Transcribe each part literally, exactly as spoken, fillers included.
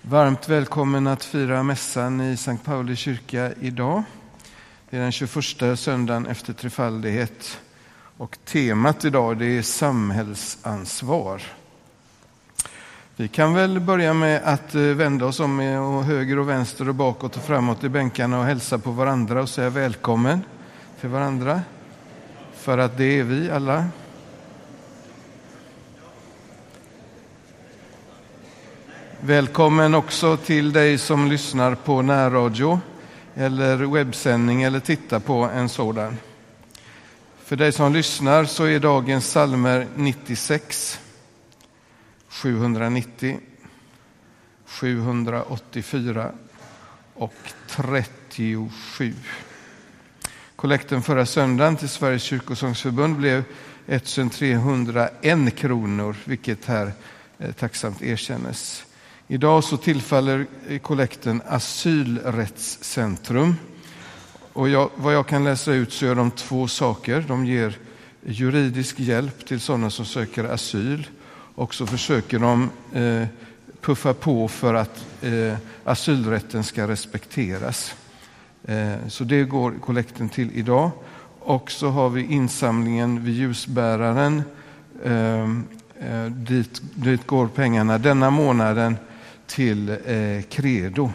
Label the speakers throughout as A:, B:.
A: Varmt välkommen att fira mässan i Sankt Pauli kyrka idag. Det är den tjugoförsta söndagen efter trefaldighet. Och temat idag det är samhällsansvar. Vi kan väl börja med att vända oss om och höger och vänster och bakåt och framåt i bänkarna och hälsa på varandra och säga välkommen till varandra. För att det är vi alla. Välkommen också till dig som lyssnar på närradio eller webbsändning eller tittar på en sådan. För dig som lyssnar så är dagens psalmer nittiosex, sjuhundranittio, sjuhundraåttiofyra och trettiosju. Kollekten förra söndagen till Sveriges kyrkosångsförbund blev ettusentrehundraen kronor, vilket här tacksamt erkännes. Idag så tillfaller kollekten Asylrättscentrum. Och jag, vad jag kan läsa ut så gör de två saker. De ger juridisk hjälp till sådana som söker asyl. Och så försöker de eh, puffa på för att eh, asylrätten ska respekteras. Eh, så det går kollekten till idag. Och så har vi insamlingen vid ljusbäraren. Eh, eh, dit, dit går pengarna denna månaden till eh, Credo.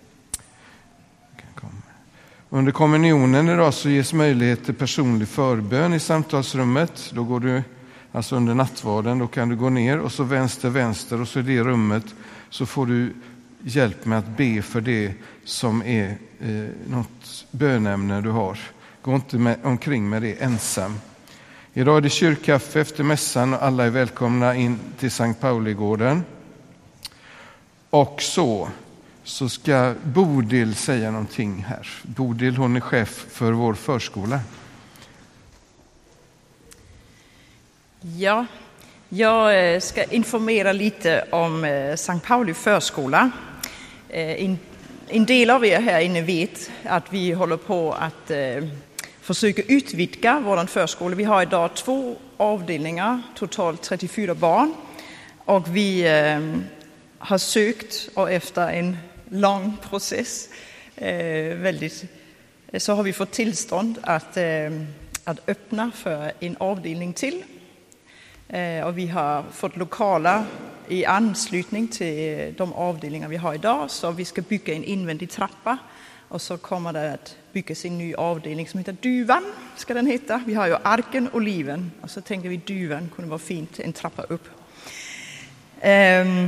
A: Under kommunionen idag så ges möjlighet till personlig förbön i samtalsrummet. Då går du, alltså under nattvarden, då kan du gå ner och så vänster, vänster och så i det rummet så får du hjälp med att be för det som är eh, något bönämne du har. Gå inte med, omkring med det ensam. Idag är det kyrkkaffe efter mässan och alla är välkomna in till Sankt Pauligården. Och så, så ska Bodil säga någonting här. Bodil, hon är chef för vår förskola.
B: Ja, jag ska informera lite om Sankt Pauli förskola. En, en del av er här inne vet att vi håller på att eh, försöka utvidga vår förskola. Vi har idag två avdelningar, totalt trettiofyra barn. Och vi eh, har sökt och efter en lång process eh, väldigt, så har vi fått tillstånd att, eh, att öppna för en avdelning till. Eh, och vi har fått lokaler i anslutning till de avdelningar vi har idag. Så vi ska bygga en invändig trappa. Och så kommer det att byggas en ny avdelning som heter Duvan, ska den heta. Vi har ju Arken och Liven. Och så tänkte vi Duvan kunde vara fint, en trappa upp. Eh,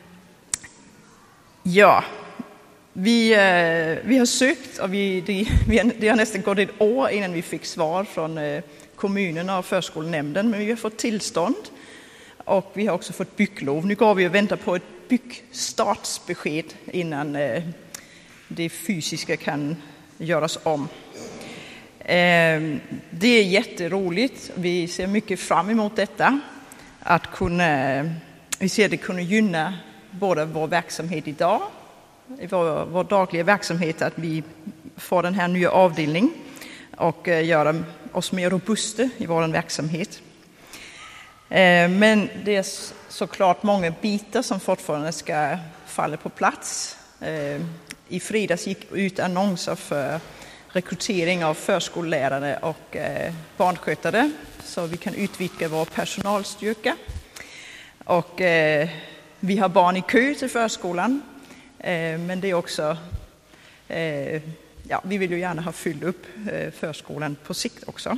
B: Ja, vi, eh, vi har sökt och vi, det, vi har, det har nästan gått ett år innan vi fick svar från eh, kommunerna och förskolenämnden. Men vi har fått tillstånd och vi har också fått bygglov. Nu går vi och väntar på ett byggstartsbesked innan eh, det fysiska kan göras om. Eh, det är jätteroligt. Vi ser mycket fram emot detta. Att kunna, vi ser det kunna gynna både vår verksamhet idag, vår, vår dagliga verksamhet, att vi får den här nya avdelningen och eh, göra oss mer robusta i vår verksamhet. Eh, men det är såklart många bitar som fortfarande ska falla på plats. Eh, I fredags gick ut annonser för rekrytering av förskollärare och eh, barnskötare så vi kan utvidga vår personalstyrka. Och eh, vi har barn i kö till förskolan, eh, men det är också, eh, ja, vi vill ju gärna ha fyllt upp eh, förskolan på sikt också.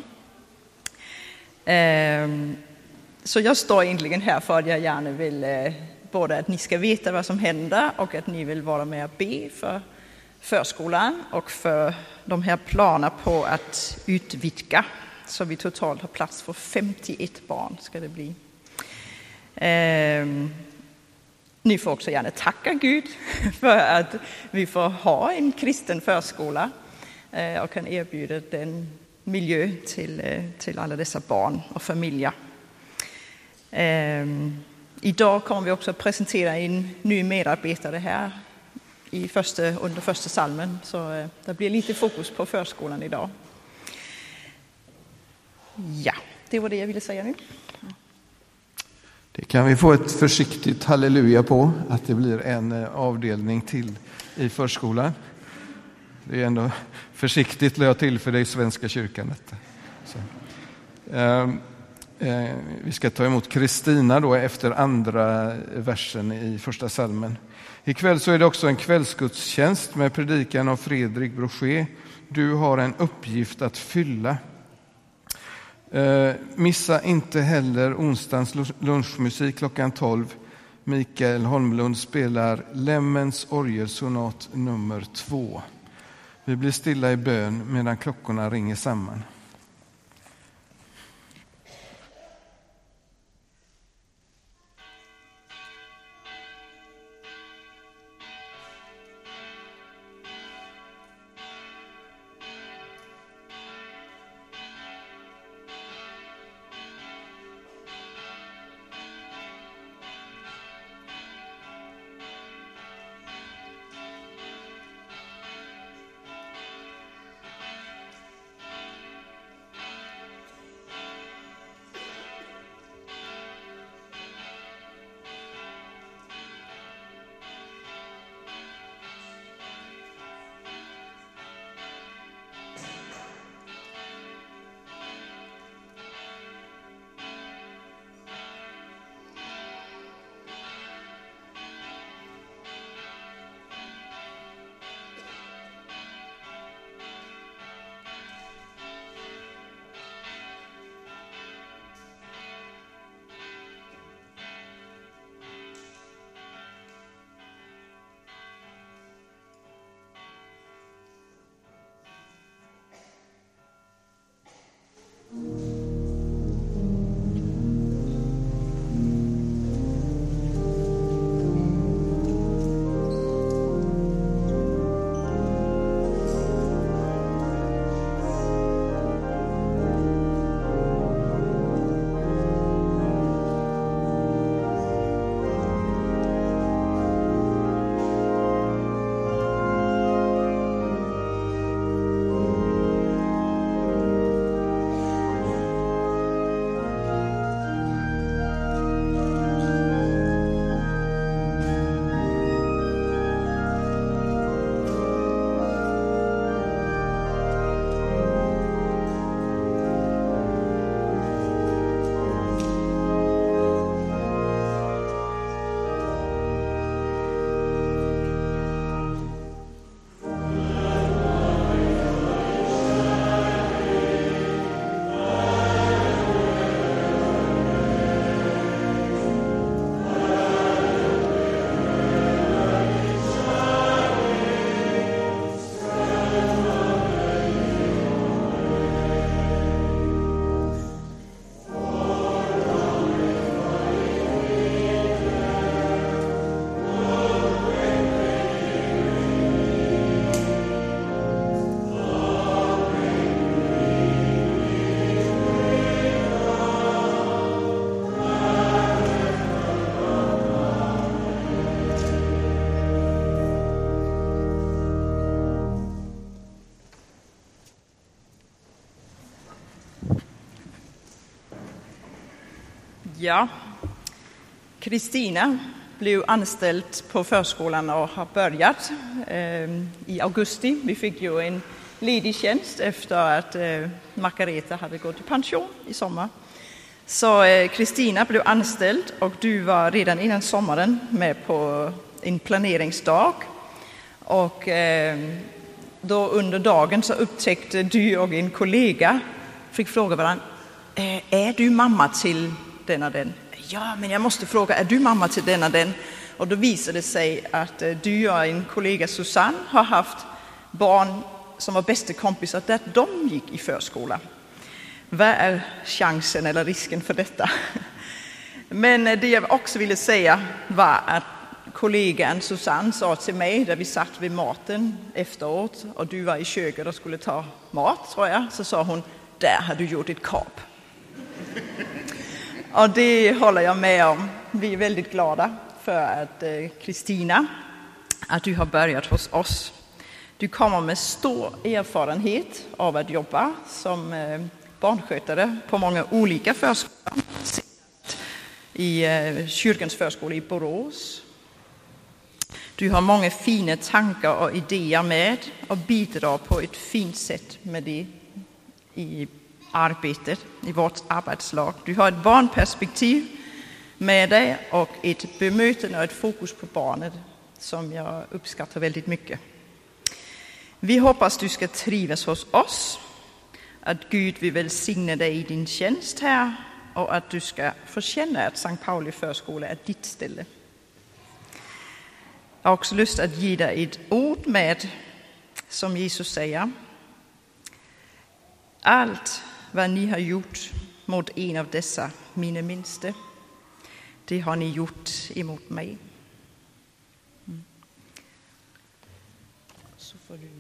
B: Eh, så jag står egentligen här för att jag gärna vill eh, både att ni ska veta vad som händer och att ni vill vara med och be för förskolan och för de här planerna på att utvidga. Så vi totalt har plats för femtioett barn ska det bli. Eh, Ni får också gärna tacka Gud för att vi får ha en kristen förskola och kan erbjuda den miljö till, till alla dessa barn och familjer. Idag kommer vi också att presentera en ny medarbetare här i första, under första psalmen. Så det blir lite fokus på förskolan idag. Ja, det var det jag ville säga nu.
A: Det kan vi få ett försiktigt halleluja på, att det blir en avdelning till i förskolan. Det är ändå försiktigt la jag till för dig, Svenska kyrkan. Detta. Så. Eh, eh, vi ska ta emot Kristina då efter andra versen i första salmen. Ikväll så är det också en kvällsgudstjänst med predikan av Fredrik Brochet. Du har en uppgift att fylla. Eh, missa inte heller onsdagens lunchmusik klockan tolv. Mikael Holmlund spelar Lemmens orgelsonat nummer två. Vi blir stilla i bön medan klockorna ringer samman.
B: Ja, Kristina blev anställd på förskolan och har börjat eh, i augusti. Vi fick ju en ledig tjänst efter att eh, Margareta hade gått i pension i sommar. Så Kristina eh, blev anställd och du var redan innan sommaren med på en planeringsdag. Och eh, då under dagen så upptäckte du och en kollega, fick fråga varandra, är du mamma till denna den? Ja, men jag måste fråga, är du mamma till denna den? Och då visade det sig att du och en kollega Susanne har haft barn som var bästa kompisar där de gick i förskola. Vad är chansen eller risken för detta? Men det jag också ville säga var att kollegan Susanne sa till mig, där vi satt vid maten efteråt och du var i köket och skulle ta mat, tror jag, så sa hon, där har du gjort ett kap. Och det håller jag med om. Vi är väldigt glada för att Kristina, eh, att du har börjat hos oss. Du kommer med stor erfarenhet av att jobba som eh, barnskötare på många olika förskolor. i kyrkans förskola i Borås. Du har många fina tankar och idéer med och bidrar på ett fint sätt med det i arbetet, i vårt arbetslag. Du har ett barnperspektiv med dig och ett bemötande och ett fokus på barnet som jag uppskattar väldigt mycket. Vi hoppas du ska trivas hos oss, att Gud vill välsigna dig i din tjänst här och att du ska få känna att Sankt Pauli förskola är ditt ställe. Jag har också lust att ge dig ett ord med som Jesus säger: allt vad ni har gjort mot en av dessa mina minste, det har ni gjort emot mig. Mm. Så får du...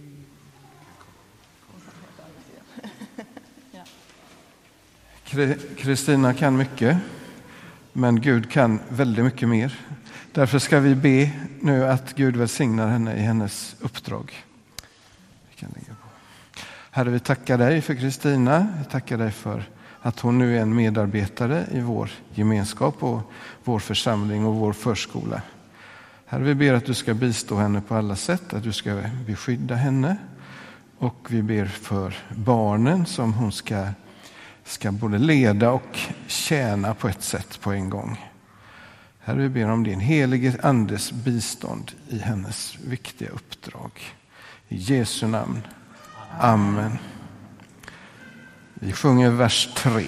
A: Kristina kan mycket, men Gud kan väldigt mycket mer. Därför ska vi be nu att Gud välsignar henne i hennes uppdrag. Vi kan lägga på. Herre, vi tackar dig för Kristina. Vi tackar dig för att hon nu är en medarbetare i vår gemenskap och vår församling och vår förskola. Herre, vi ber att du ska bistå henne på alla sätt, att du ska beskydda henne. Och vi ber för barnen som hon ska, ska både leda och tjäna på ett sätt på en gång. Herre, vi ber om din helige andes bistånd i hennes viktiga uppdrag. I Jesu namn. Amen. Vi sjunger vers tre.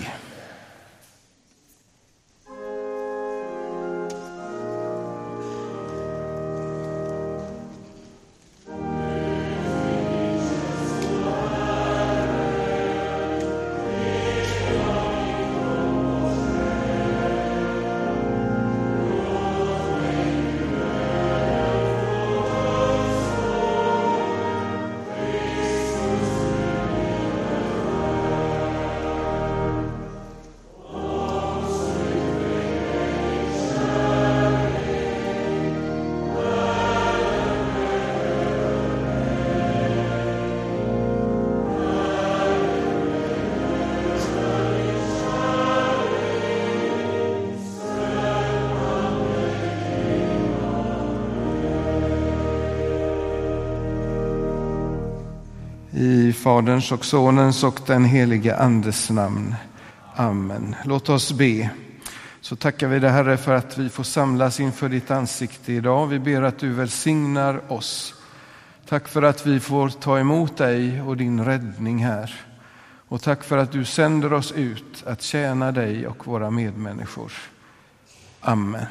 A: I Faderns och Sonens och den helige Andes namn. Amen. Låt oss be. Så tackar vi dig, Herre, för att vi får samlas inför ditt ansikte idag. Vi ber att du välsignar oss. Tack för att vi får ta emot dig och din räddning här. Och tack för att du sänder oss ut att tjäna dig och våra medmänniskor. Amen.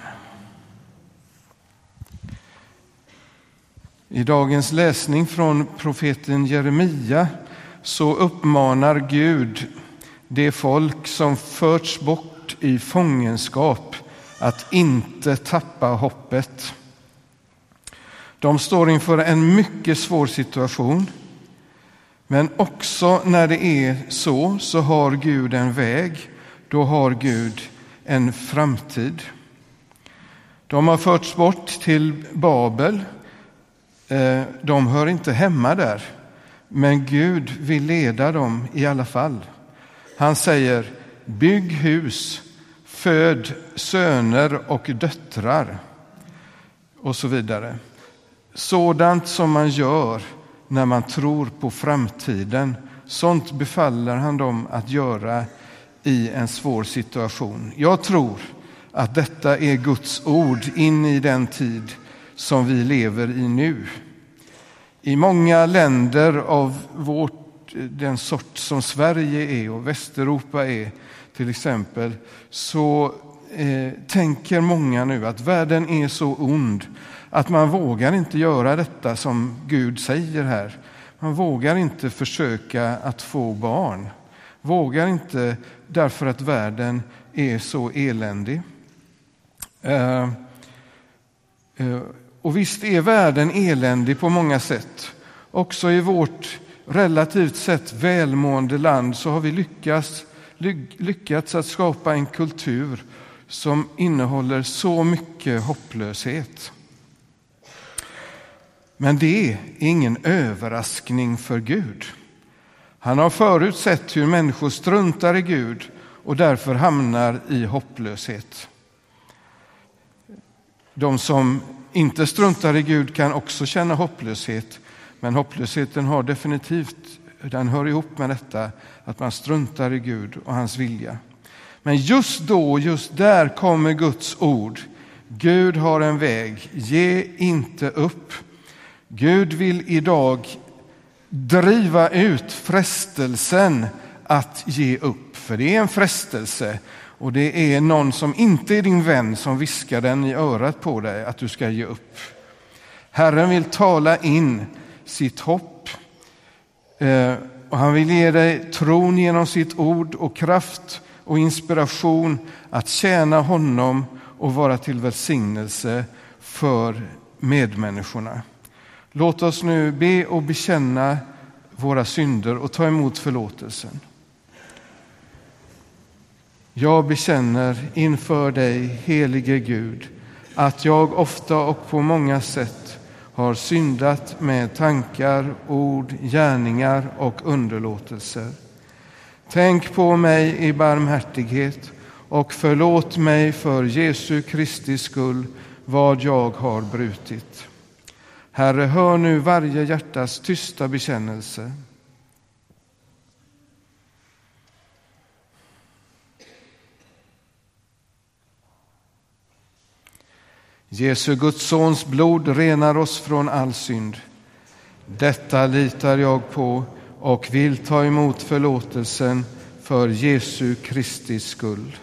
A: I dagens läsning från profeten Jeremia så uppmanar Gud det folk som förts bort i fångenskap att inte tappa hoppet. De står inför en mycket svår situation. Men också när det är så, så har Gud en väg. Då har Gud en framtid. De har förts bort till Babel. De hör inte hemma där, men Gud vill leda dem i alla fall. Han säger: bygg hus, föd söner och döttrar och så vidare. Sådant som man gör när man tror på framtiden, sånt befaller han dem att göra i en svår situation. Jag tror att detta är Guds ord in i den tid som vi lever i nu. I många länder av vårt, den sort som Sverige är och Västeuropa är till exempel, så eh, tänker många nu att världen är så ond att man vågar inte göra detta som Gud säger här. Man vågar inte försöka att få barn. Vågar inte därför att världen är så eländig. Eh, eh, Och visst är världen eländig på många sätt. Också i vårt relativt sett välmående land så har vi lyckats, lyckats att skapa en kultur som innehåller så mycket hopplöshet. Men det är ingen överraskning för Gud. Han har förutsett hur människor struntar i Gud och därför hamnar i hopplöshet. De som inte struntar i Gud kan också känna hopplöshet, men hopplösheten har definitivt, den hör ihop med detta, att man struntar i Gud och hans vilja. Men just då, just där kommer Guds ord. Gud har en väg, ge inte upp. Gud vill idag driva ut frestelsen att ge upp, för det är en frestelse. Och det är någon som inte är din vän som viskar den i örat på dig att du ska ge upp. Herren vill tala in sitt hopp. Och han vill ge dig tron genom sitt ord och kraft och inspiration att tjäna honom och vara till välsignelse för medmänniskorna. Låt oss nu be och bekänna våra synder och ta emot förlåtelsen. Jag bekänner inför dig, helige Gud, att jag ofta och på många sätt har syndat med tankar, ord, gärningar och underlåtelser. Tänk på mig i barmhärtighet och förlåt mig för Jesu Kristi skull vad jag har brutit. Herre, hör nu varje hjärtas tysta bekännelse. Jesu Guds sons blod renar oss från all synd. Detta litar jag på och vill ta emot förlåtelsen för Jesu Kristi skull.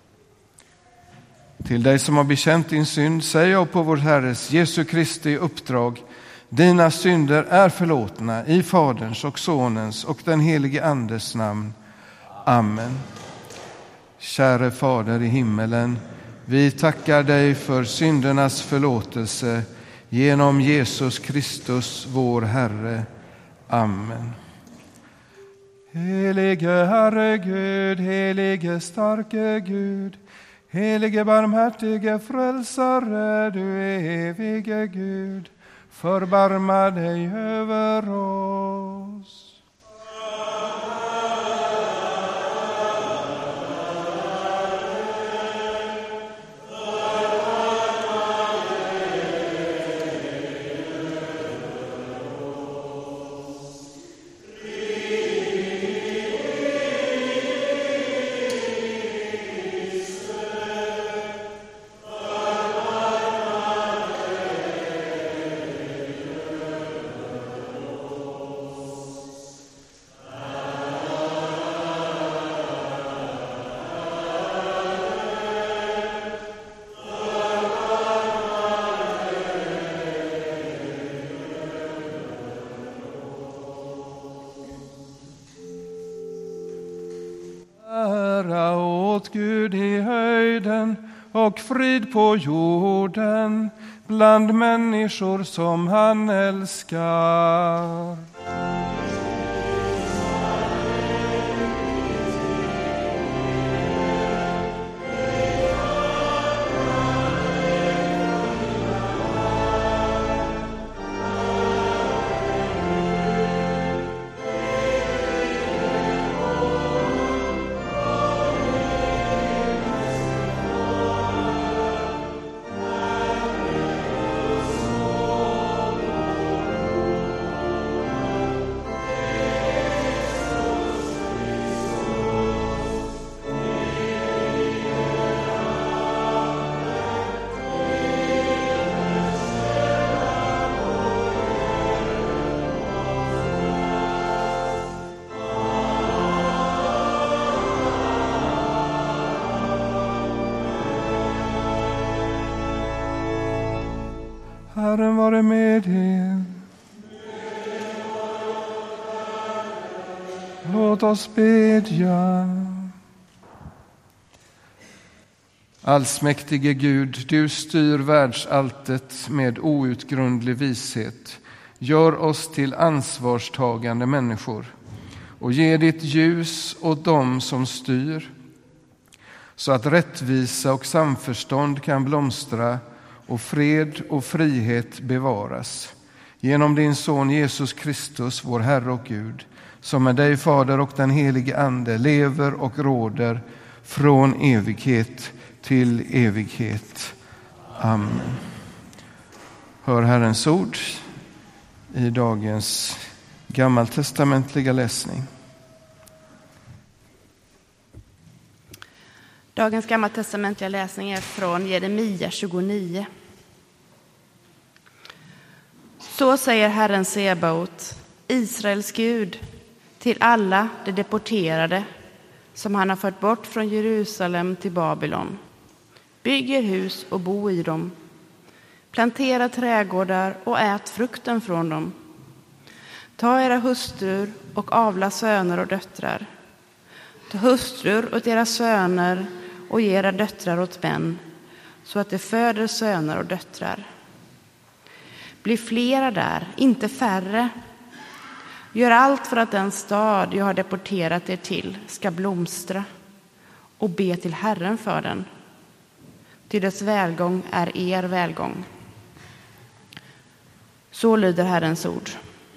A: Till dig som har bekänt din synd säger jag på vår Herres Jesu Kristi uppdrag: dina synder är förlåtna i Faderns och Sonens och den helige Andes namn. Amen. Käre Fader i himmelen, vi tackar dig för syndernas förlåtelse genom Jesus Kristus, vår Herre. Amen. Helige Herre Gud, helige starke Gud, helige barmhärtige frälsare, du evige Gud, förbarma dig över oss. Ära åt Gud i höjden och frid på jorden bland människor som han älskar. Herren vare med er. Låt oss bedja. Allsmäktige Gud, du styr världsalltet med outgrundlig vishet. Gör oss till ansvarstagande människor och ge ditt ljus åt dem som styr, så att rättvisa och samförstånd kan blomstra och fred och frihet bevaras. Genom din son Jesus Kristus, vår Herre och Gud, som med dig Fader och den helige Ande lever och råder från evighet till evighet. Amen. Hör Herrens ord i dagens gammaltestamentliga läsning.
C: Dagens gammaltestamentliga läsning är från Jeremia tjugonio. Så säger Herren Sebaot, Israels Gud, till alla de deporterade som han har fört bort från Jerusalem till Babylon. Bygg er hus och bo i dem. Plantera trädgårdar och ät frukten från dem. Ta era hustrur och avla söner och döttrar. Ta hustrur åt era söner och ge era döttrar åt män, så att de föder söner och döttrar. Bli flera där, inte färre. Gör allt för att den stad jag har deporterat er till ska blomstra, och be till Herren för den. Till dess välgång är er välgång. Så lyder Herrens ord.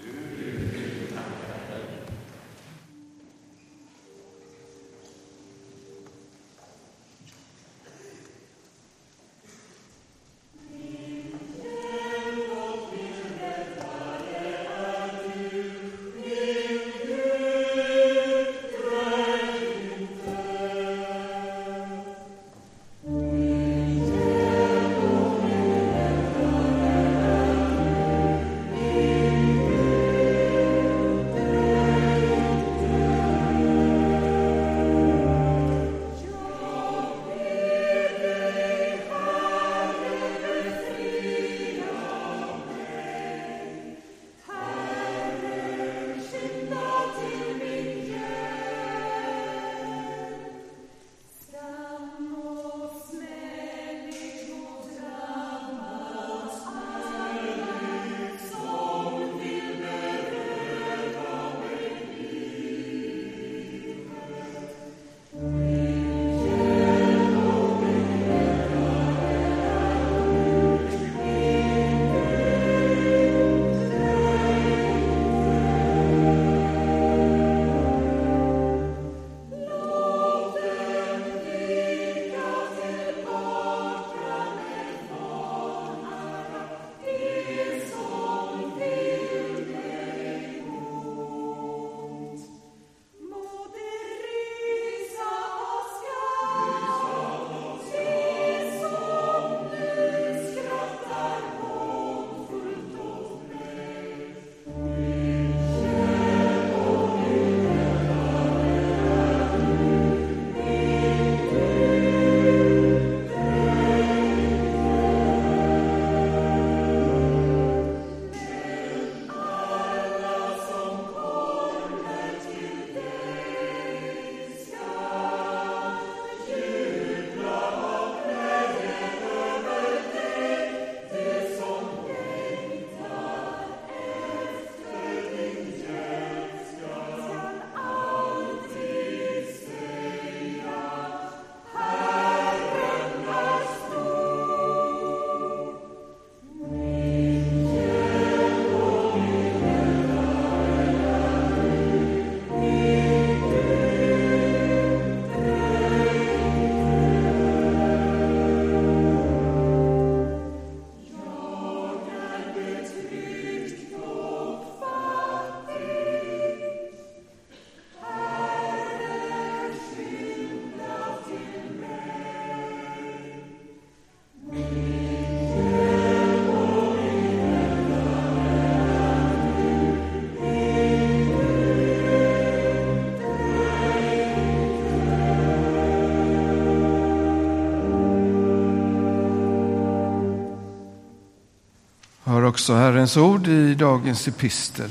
A: Hör också Herrens ord i dagens epistel.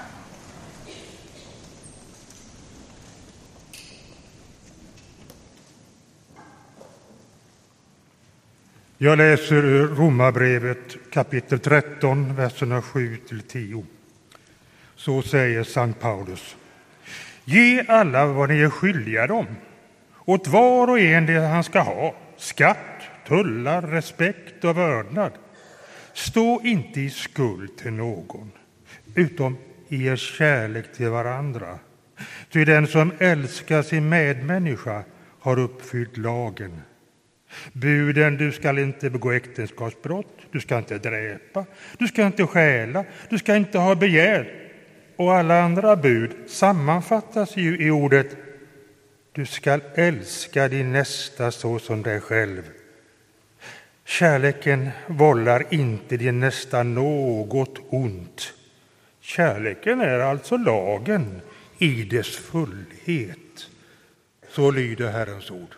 D: Jag läser ur Romarbrevet kapitel tretton, verserna sju till tio. Så säger Sankt Paulus. Ge alla vad ni är skyldiga dem, åt var och en det han ska ha, skatt, tullar, respekt och vördnad. Stå inte i skuld till någon, utom i er kärlek till varandra. Ty den som älskar sin medmänniska har uppfyllt lagen. Buden: du ska inte begå äktenskapsbrott, du ska inte dräpa, du ska inte stjäla, du ska inte ha begär. Och alla andra bud sammanfattas ju i ordet: du ska älska din nästa så som dig själv. Kärleken vållar inte din nästa något ont. Kärleken är alltså lagen i dess fullhet. Så lyder Herrens ord.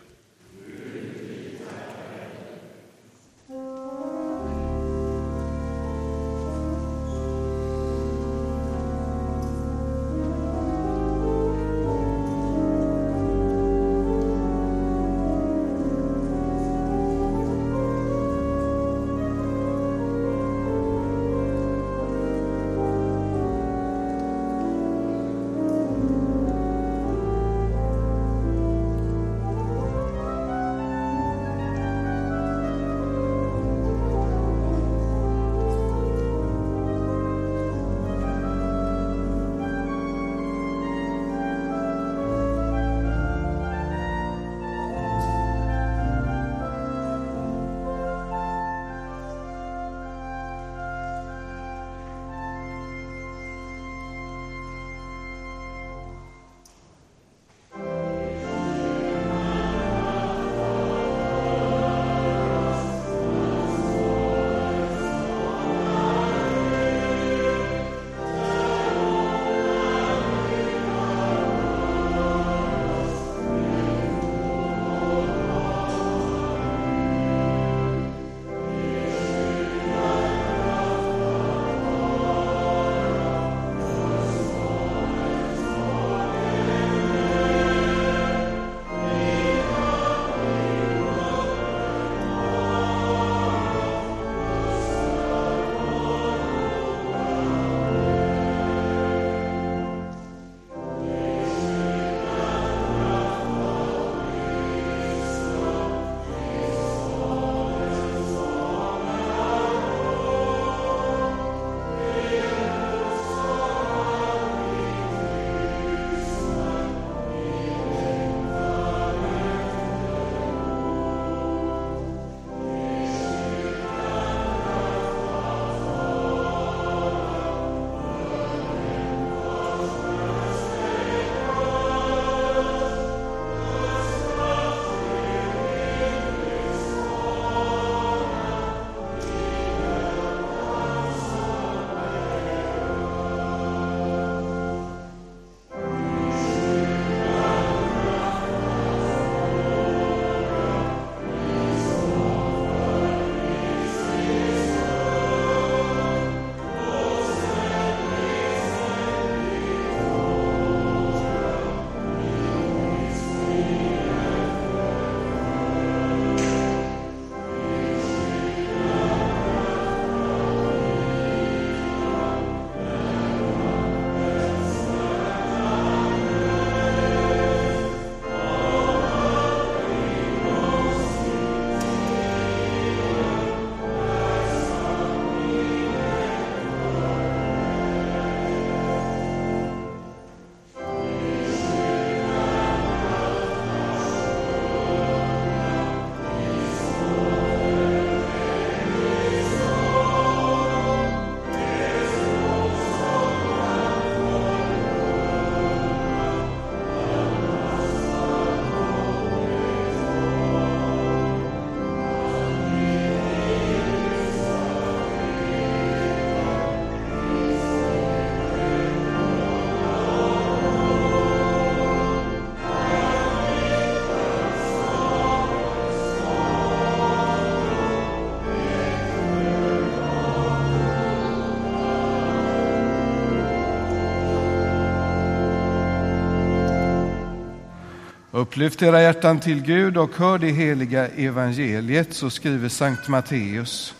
A: Upplyft era hjärtan till Gud och hör det heliga evangeliet, så skriver Sankt Matteus.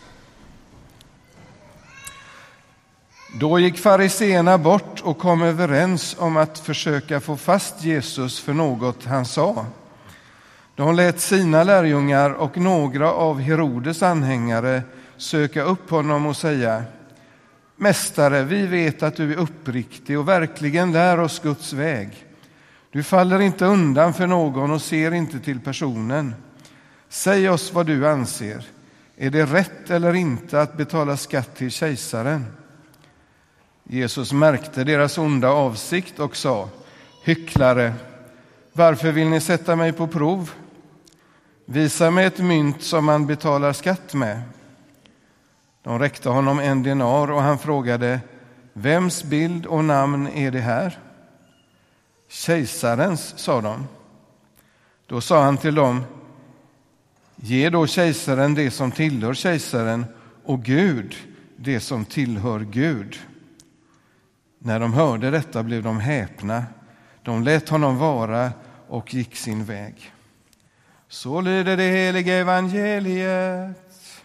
A: Då gick fariseerna bort och kom överens om att försöka få fast Jesus för något han sa. De lät sina lärjungar och några av Herodes anhängare söka upp honom och säga: Mästare, vi vet att du är uppriktig och verkligen lär oss Guds väg. Du faller inte undan för någon och ser inte till personen. säg oss vad du anser. Är det rätt eller inte att betala skatt till kejsaren? Jesus märkte deras onda avsikt och sa: hycklare, varför vill ni sätta mig på prov? Visa mig ett mynt som man betalar skatt med. De räckte honom en denar och han frågade: vems bild och namn är det här? Kejsarens, sa de. Då sa han till dem: ge då kejsaren det som tillhör kejsaren och Gud det som tillhör Gud. När de hörde detta blev de häpna. De lät honom vara och gick sin väg. Så lyder det heliga evangeliet.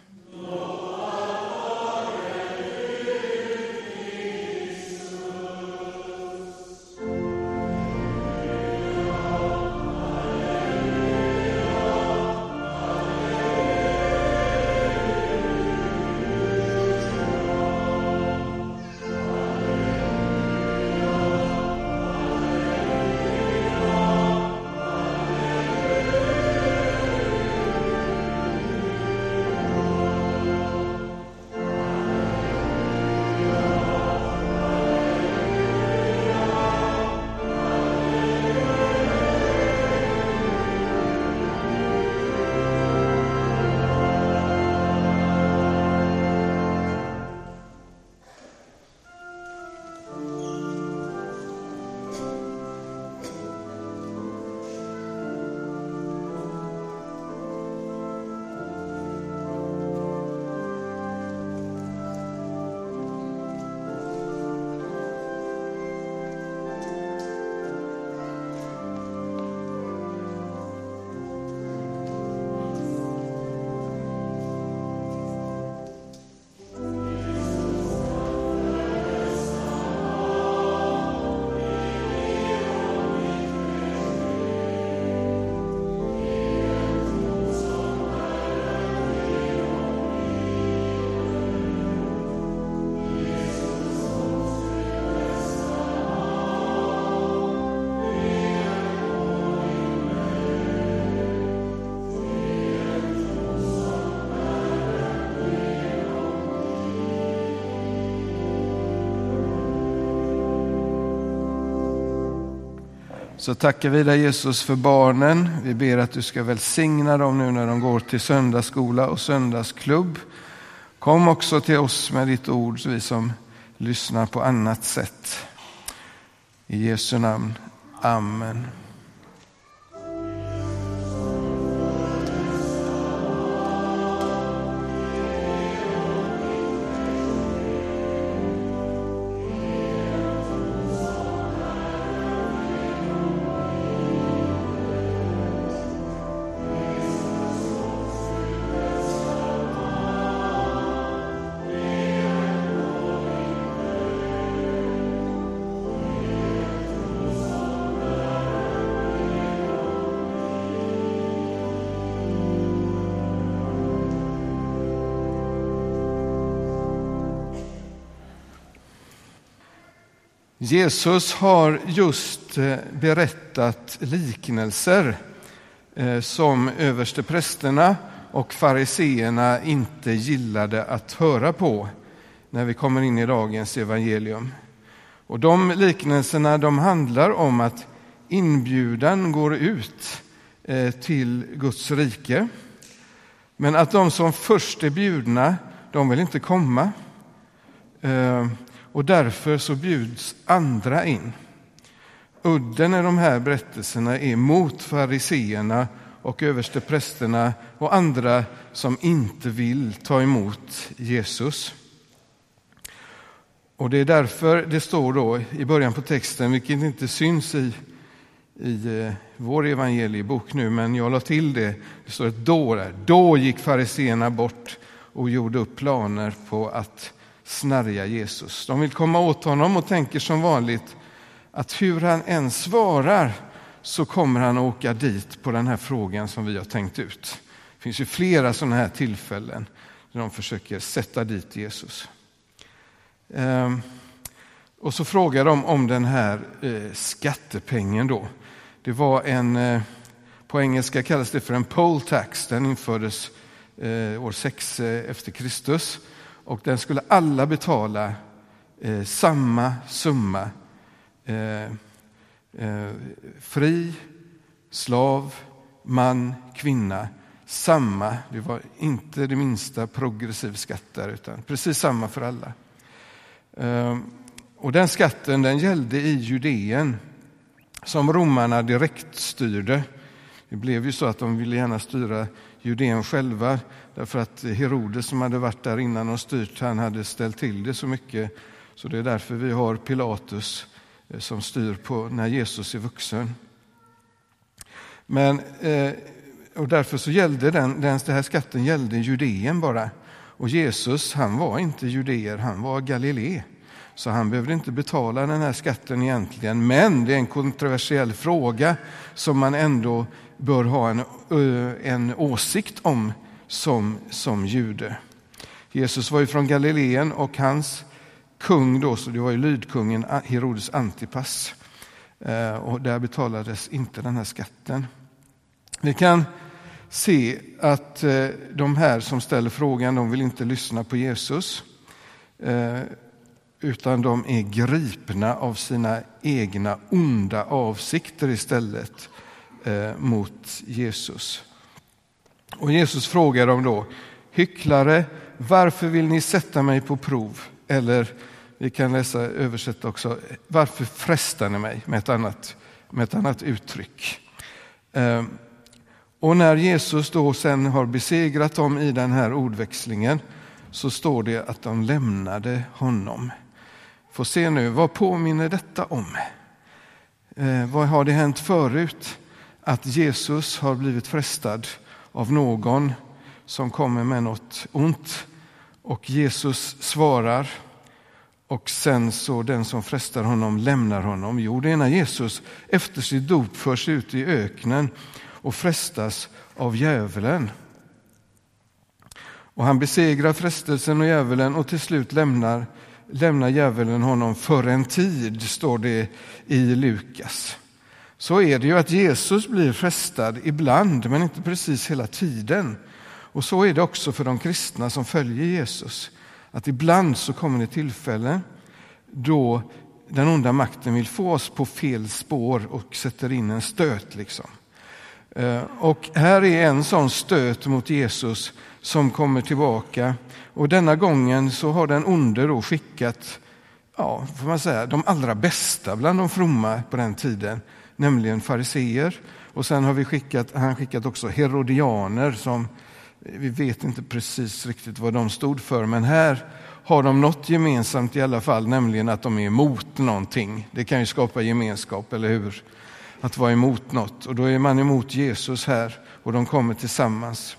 A: Så tackar vi dig Jesus för barnen. Vi ber att du ska välsigna dem nu när de går till söndagsskola och söndagsklubb. Kom också till oss med ditt ord, vi som lyssnar på annat sätt. I Jesu namn. Amen. Jesus har just berättat liknelser som översteprästerna och fariseerna inte gillade att höra på när vi kommer in i dagens evangelium. Och de liknelserna de handlar om att inbjudan går ut till Guds rike. Men att de som först är bjudna, de vill inte komma. Och därför så bjuds andra in. Udden i de här berättelserna är mot fariseerna och översteprästerna och andra som inte vill ta emot Jesus. Och det är därför det står då i början på texten, vilket inte syns i, i vår evangeliebok nu, men jag la till det. Det står att då, där, då gick fariseerna bort och gjorde upp planer på att snärja Jesus. De vill komma åt honom och tänker som vanligt att hur han än svarar så kommer han att åka dit på den här frågan som vi har tänkt ut. Det finns ju flera sådana här tillfällen där de försöker sätta dit Jesus. Ehm, och så frågar de om den här eh, skattepengen då. Det var en, eh, På engelska kallas det för en poll tax. Den infördes eh, år sex eh, efter Kristus. Och den skulle alla betala eh, samma summa. Eh, eh, fri, slav, man, kvinna. Samma, det var inte det minsta progressiv skatt där, utan precis samma för alla. Eh, och den skatten, den gällde i Judeen som romarna direkt styrde. Det blev ju så att de ville gärna styra Judeen själva, därför att Herodes som hade varit där innan och styrt, han hade ställt till det så mycket. Så det är därför vi har Pilatus som styr på när Jesus är vuxen. Men, eh, och därför så gällde den, den här skatten gällde Judeen bara. Och Jesus, han var inte judeer, han var Galilé. Så han behövde inte betala den här skatten egentligen. Men det är en kontroversiell fråga som man ändå bör ha en, en åsikt om som, som jude. Jesus var ju från Galileen och hans kung då, så det var ju lydkungen Herodes Antipas. Och där betalades inte den här skatten. Vi kan se att de här som ställer frågan, de vill inte lyssna på Jesus. Utan de är gripna av sina egna onda avsikter istället eh, mot Jesus. Och Jesus frågar dem då: hycklare, varför vill ni sätta mig på prov? Eller vi kan läsa översätta också: varför frestar ni mig? Med ett annat, med ett annat uttryck. Eh, och när Jesus då sen har besegrat dem i den här ordväxlingen, så står det att de lämnade honom. Får se nu, vad påminner detta om? Eh, vad har det hänt förut? Att Jesus har blivit frestad av någon som kommer med något ont. Och Jesus svarar. Och sen så den som frestar honom lämnar honom. Jo, det är när Jesus efter sitt dop förs ut i öknen och frestas av djävulen. Och han besegrar frestelsen och djävulen och till slut lämnar lämnar djävulen honom för en tid, står det i Lukas. Så är det ju att Jesus blir frestad ibland, men inte precis hela tiden. Och så är det också för de kristna som följer Jesus. Att ibland så kommer det tillfällen då den onda makten vill få oss på fel spår och sätter in en stöt liksom. Och här är en sån stöt mot Jesus som kommer tillbaka. Och denna gången så har den onde då skickat, ja, får man säga, de allra bästa bland de fromma på den tiden, nämligen fariseer. Och sen har vi skickat, han skickat också herodianer som vi vet inte precis riktigt vad de stod för, men här har de något gemensamt i alla fall, nämligen att de är emot någonting. Det kan ju skapa gemenskap, eller hur? Att vara emot något. Och då är man emot Jesus här och de kommer tillsammans.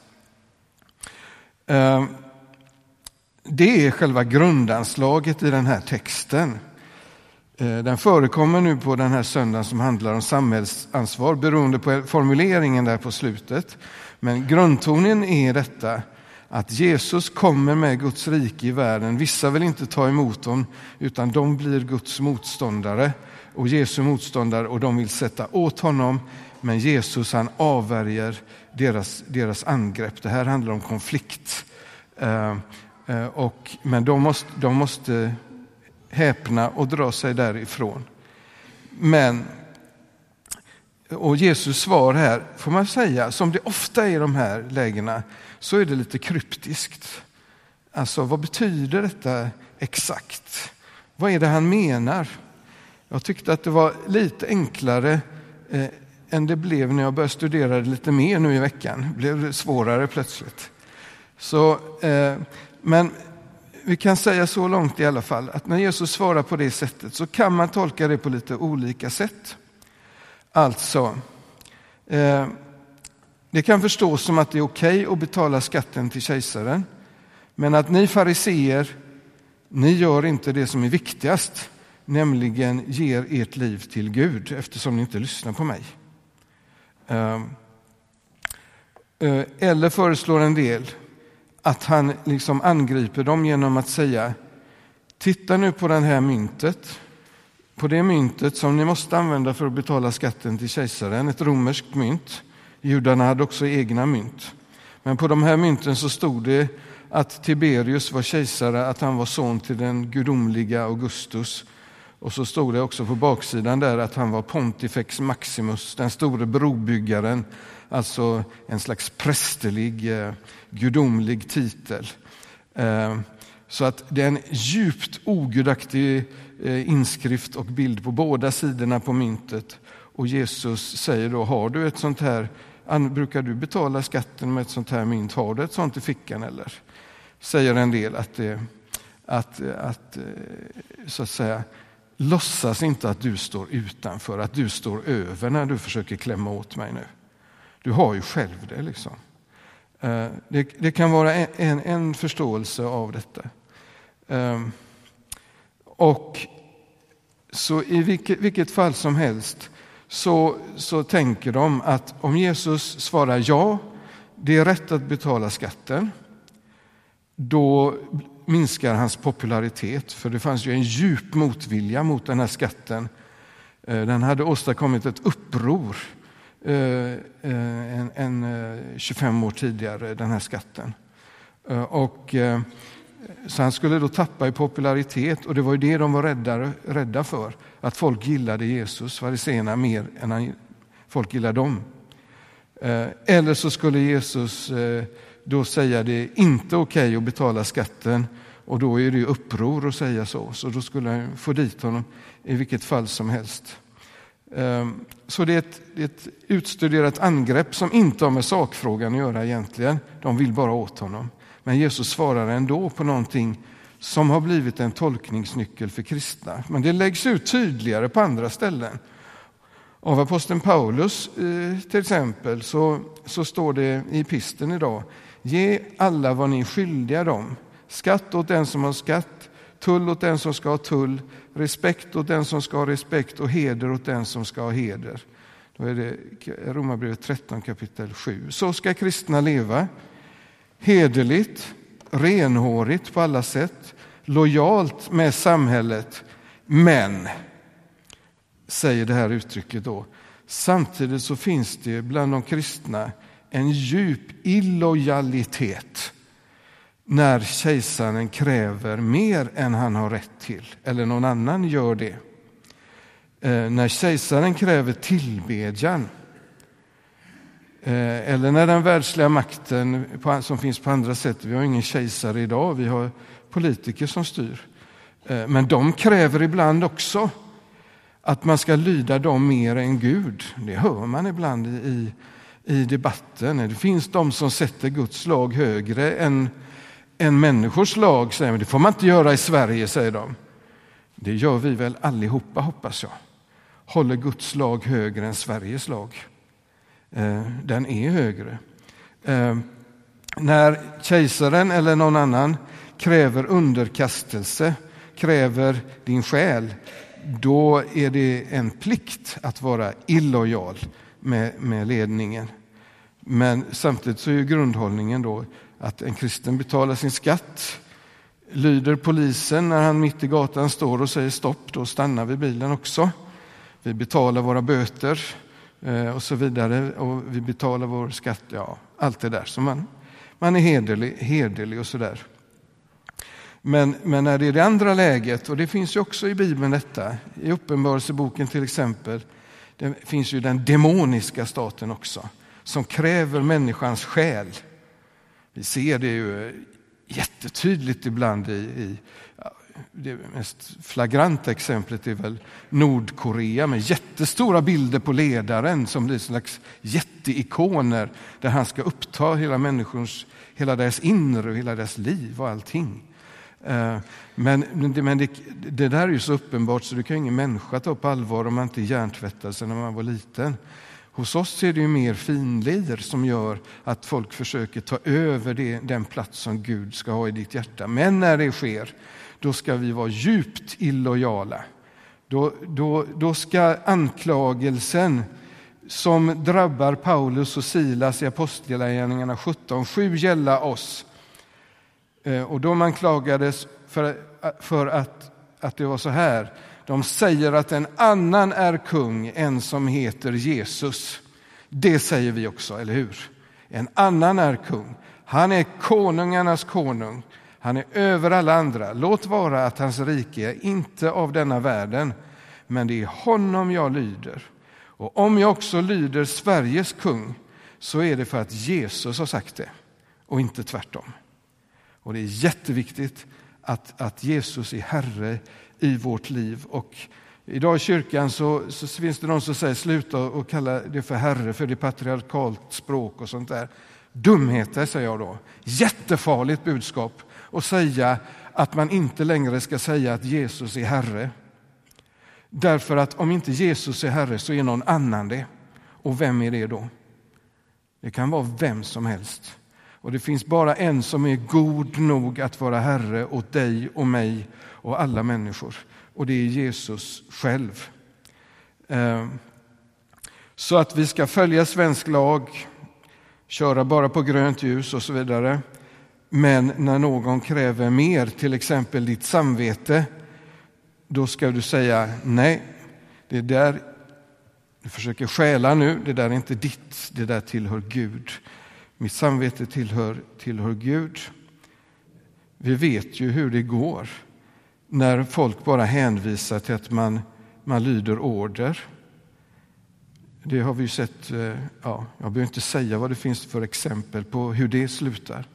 A: Det är själva grundanslaget i den här texten. Den förekommer nu på den här söndagen som handlar om samhällsansvar beroende på formuleringen där på slutet. Men grundtonen är detta att Jesus kommer med Guds rike i världen. Vissa vill inte ta emot honom utan de blir Guds motståndare och Jesu motståndare och de vill sätta åt honom. Men Jesus, han avvärjer deras, deras angrepp. Det här handlar om konflikt. Uh, uh, och, men de måste, de måste häpna och dra sig därifrån. Men, och Jesus svar här, får man säga, som det ofta är i de här lägena, så är det lite kryptiskt. Alltså, vad betyder detta exakt? Vad är det han menar? Jag tyckte att det var lite enklare eh, än det blev när jag började studera det lite mer nu i veckan. Det blev svårare plötsligt. Så, eh, men vi kan säga så långt i alla fall att när Jesus svarar på det sättet så kan man tolka det på lite olika sätt. Alltså, eh, det kan förstås som att det är okej att betala skatten till kejsaren, men att ni fariseer, ni gör inte det som är viktigast, nämligen ger ert liv till Gud eftersom ni inte lyssnar på mig. Eh, eh, eller föreslår en del att han liksom angriper dem genom att säga: titta nu på den här myntet. På det myntet som ni måste använda för att betala skatten till kejsaren, ett romerskt mynt. Judarna hade också egna mynt. Men på de här mynten så stod det att Tiberius var kejsare, att han var son till den gudomliga Augustus. Och så stod det också på baksidan där att han var Pontifex Maximus, den store brobyggaren. Alltså en slags prästerlig, eh, gudomlig titel. Eh, så att det är en djupt ogudaktig eh, inskrift och bild på båda sidorna på myntet. Och Jesus säger då, har du ett sånt här, brukar du betala skatten med ett sånt här mynt? Har du ett sånt i fickan eller? Säger en del att det, att, att så att säga, låtsas inte att du står utanför, att du står över när du försöker klämma åt mig nu. Du har ju själv det liksom. Det, det kan vara en, en, en förståelse av detta. Och så i vilket, vilket fall som helst så, så tänker de att om Jesus svarar ja, det är rätt att betala skatten, då minskar hans popularitet. För det fanns ju en djup motvilja mot den här skatten. Den hade åstadkommit ett uppror en, en tjugofem år tidigare, den här skatten. Och så han skulle då tappa i popularitet, och det var ju det de var rädda, rädda för. Att folk gillade Jesus, fariséerna, mer än han, folk gillade dem. Eller så skulle Jesus då säga det inte okej att betala skatten, och då är det uppror att säga så. Så då skulle han få dit honom i vilket fall som helst. Så det är ett, det är ett utstuderat angrepp som inte har med sakfrågan att göra egentligen. De vill bara åt honom. Men Jesus svarar ändå på någonting som har blivit en tolkningsnyckel för kristna. Men det läggs ut tydligare på andra ställen. Av aposteln Paulus till exempel så, så står det i episteln idag: ge alla vad ni är skyldiga dem. Skatt åt den som har skatt, tull åt den som ska ha tull, respekt åt den som ska ha respekt och heder åt den som ska ha heder. Då är det Romarbrevet tretton kapitel sju. Så ska kristna leva. Hederligt, renhårigt på alla sätt, lojalt med samhället, men, säger det här uttrycket då, samtidigt så finns det bland de kristna en djup illojalitet när kejsaren kräver mer än han har rätt till, eller någon annan gör det. Eh, när kejsaren kräver tillbedjan, eh, eller när den världsliga makten på, som finns på andra sätt, vi har ingen kejsare idag, vi har politiker som styr. Eh, men de kräver ibland också att man ska lyda dem mer än Gud. Det hör man ibland i, i, i debatten. Det finns de som sätter Guds lag högre än, än människors lag. Säger man. Det får man inte göra i Sverige, säger de. Det gör vi väl allihopa, hoppas jag. Håller Guds lag högre än Sveriges lag. Eh, den är högre. Eh, när kejsaren eller någon annan kräver underkastelse, kräver din själ, då är det en plikt att vara illojal med, med ledningen. Men samtidigt så är grundhållningen då att en kristen betalar sin skatt, lyder polisen när han mitt i gatan står och säger stopp, då stannar vi bilen också. Vi betalar våra böter och så vidare, och vi betalar vår skatt, ja, allt det där. Så man, man är hederlig, hederlig och sådär. Men, men när det är det andra läget, och det finns ju också i Bibeln detta, i Uppenbarelseboken till exempel, det finns ju den demoniska staten också, som kräver människans själ. Vi ser det ju jättetydligt ibland i, i det mest flagranta exemplet är väl Nordkorea med jättestora bilder på ledaren som blir slags jätteikoner där han ska uppta hela människors, hela deras inre och hela deras liv och allting. Men, men det, det där är ju så uppenbart så det kan ingen människa ta på allvar om man inte hjärntvättade sig när man var liten. Hos oss är det ju mer finlir som gör att folk försöker ta över det, den plats som Gud ska ha i ditt hjärta. Men när det sker, då ska vi vara djupt illojala. Då, då, då ska anklagelsen som drabbar Paulus och Silas i Apostlagärningarna sjutton sju gälla oss. Och de anklagades för, för att, att det var så här. De säger att en annan är kung, en som heter Jesus. Det säger vi också, eller hur? En annan är kung. Han är konungarnas konung. Han är över alla andra. Låt vara att hans rike är inte av denna världen, men det är honom jag lyder. Och om jag också lyder Sveriges kung, så är det för att Jesus har sagt det och inte tvärtom. Och det är jätteviktigt att, att Jesus är Herre i vårt liv. Och idag i kyrkan så, så finns det någon som säger sluta och kalla det för Herre, för det är patriarkalt språk och sånt där. Dumheter, säger jag då. Jättefarligt budskap att säga att man inte längre ska säga att Jesus är Herre. Därför att om inte Jesus är Herre så är någon annan det. Och vem är det då? Det kan vara vem som helst. Och det finns bara en som är god nog att vara Herre åt dig och mig och alla människor. Och det är Jesus själv. Så att vi ska följa svensk lag, köra bara på grönt ljus och så vidare. Men när någon kräver mer, till exempel ditt samvete, då ska du säga nej, det där du försöker stjäla nu, det där är inte ditt, det där tillhör Gud. Mitt samvete tillhör, tillhör Gud. Vi vet ju hur det går när folk bara hänvisar till att man, man lyder order. Det har vi ju sett, ja, jag behöver inte säga vad det finns för exempel på hur det slutar.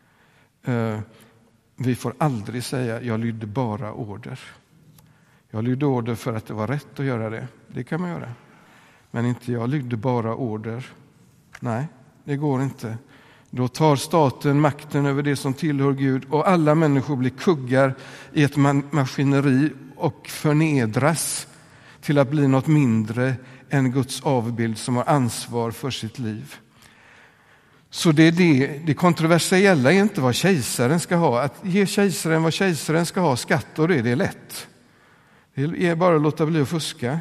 A: Vi får aldrig säga, jag lydde bara order. Jag lydde order för att det var rätt att göra det. Det kan man göra. Men inte jag lydde bara order. Nej, det går inte. Då tar staten makten över det som tillhör Gud och alla människor blir kuggar i ett maskineri och förnedras till att bli något mindre än Guds avbild som har ansvar för sitt liv. Så det, är det, det kontroversiella är inte vad kejsaren ska ha. Att ge kejsaren vad kejsaren ska ha, skatt och det, det är lätt. Det är bara att låta bli att fuska.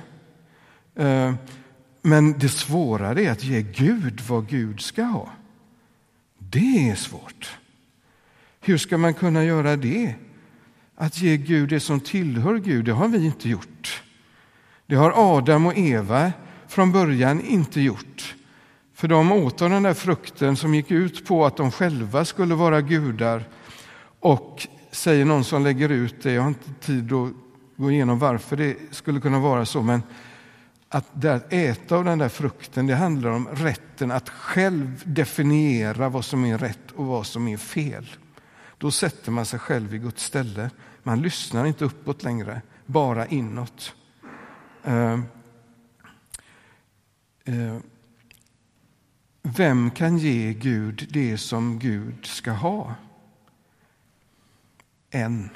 A: Men det svåra är att ge Gud vad Gud ska ha. Det är svårt. Hur ska man kunna göra det? Att ge Gud det som tillhör Gud, det har vi inte gjort. Det har Adam och Eva från början inte gjort. För de åt av den där frukten som gick ut på att de själva skulle vara gudar. Och säger någon som lägger ut det, jag har inte tid att gå igenom varför det skulle kunna vara så, men att där äta av den där frukten, det handlar om rätten att själv definiera vad som är rätt och vad som är fel. Då sätter man sig själv i Guds ställe. Man lyssnar inte uppåt längre, bara inåt. Uh, uh, vem kan ge Gud det som Gud ska ha? En.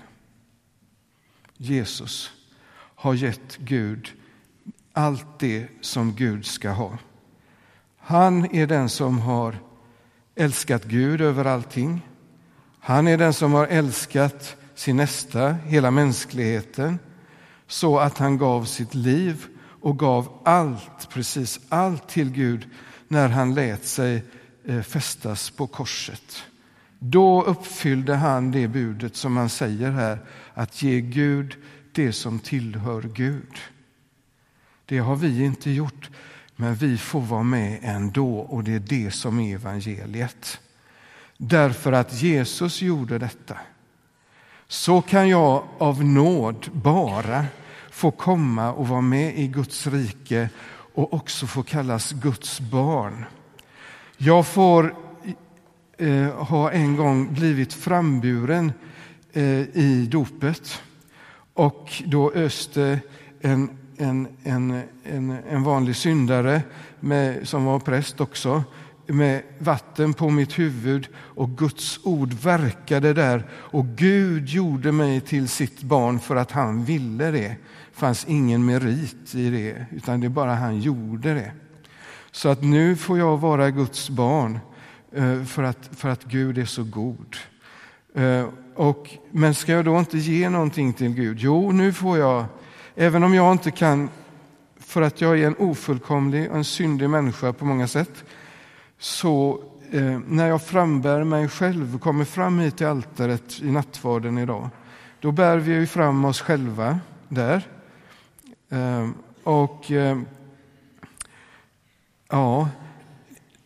A: Jesus har gett Gud allt det som Gud ska ha. Han är den som har älskat Gud över allting. Han är den som har älskat sin nästa, hela mänskligheten, så att han gav sitt liv och gav allt, precis allt till Gud när han lät sig fästas på korset. Då uppfyllde han det budet som han säger här, att ge Gud det som tillhör Gud. Det har vi inte gjort, men vi får vara med ändå, och det är det som är evangeliet. Därför att Jesus gjorde detta, så kan jag av nåd bara få komma och vara med i Guds rike och också få kallas Guds barn. Jag får eh, ha en gång blivit framburen eh, i dopet, och då öste en En, en, en, en vanlig syndare med, som var präst också, med vatten på mitt huvud, och Guds ord verkade där, och Gud gjorde mig till sitt barn för att han ville det. Det fanns ingen merit i det, utan det är bara han gjorde det. Så att nu får jag vara Guds barn för att, för att Gud är så god. Och, men ska jag då inte ge någonting till Gud? Jo, nu får jag. Även om jag inte kan, för att jag är en ofullkomlig och en syndig människa på många sätt, så eh, när jag frambär mig själv och kommer fram hit till altaret i nattvarden idag, då bär vi ju fram oss själva där. Eh, och eh, ja,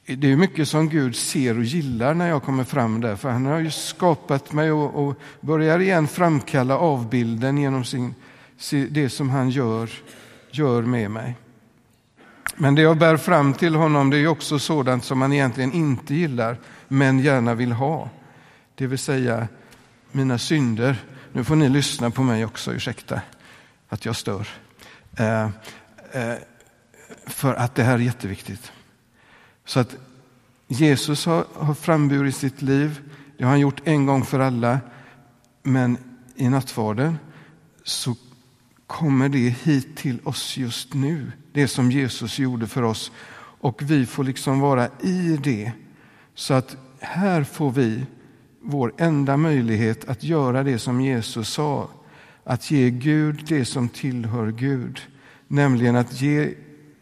A: det är mycket som Gud ser och gillar när jag kommer fram där. För han har ju skapat mig och, och börjar igen framkalla avbilden genom sin, det som han gör, gör med mig. Men det jag bär fram till honom, det är också sådant som han egentligen inte gillar men gärna vill ha. Det vill säga mina synder. Nu får ni lyssna på mig också, ursäkta att jag stör. Eh, eh, för att det här är jätteviktigt. Så att Jesus har, har framburit sitt liv. Det har han gjort en gång för alla. Men i nattvarden så kommer det hit till oss just nu. Det som Jesus gjorde för oss. Och vi får liksom vara i det. Så att här får vi vår enda möjlighet att göra det som Jesus sa. Att ge Gud det som tillhör Gud. Nämligen att ge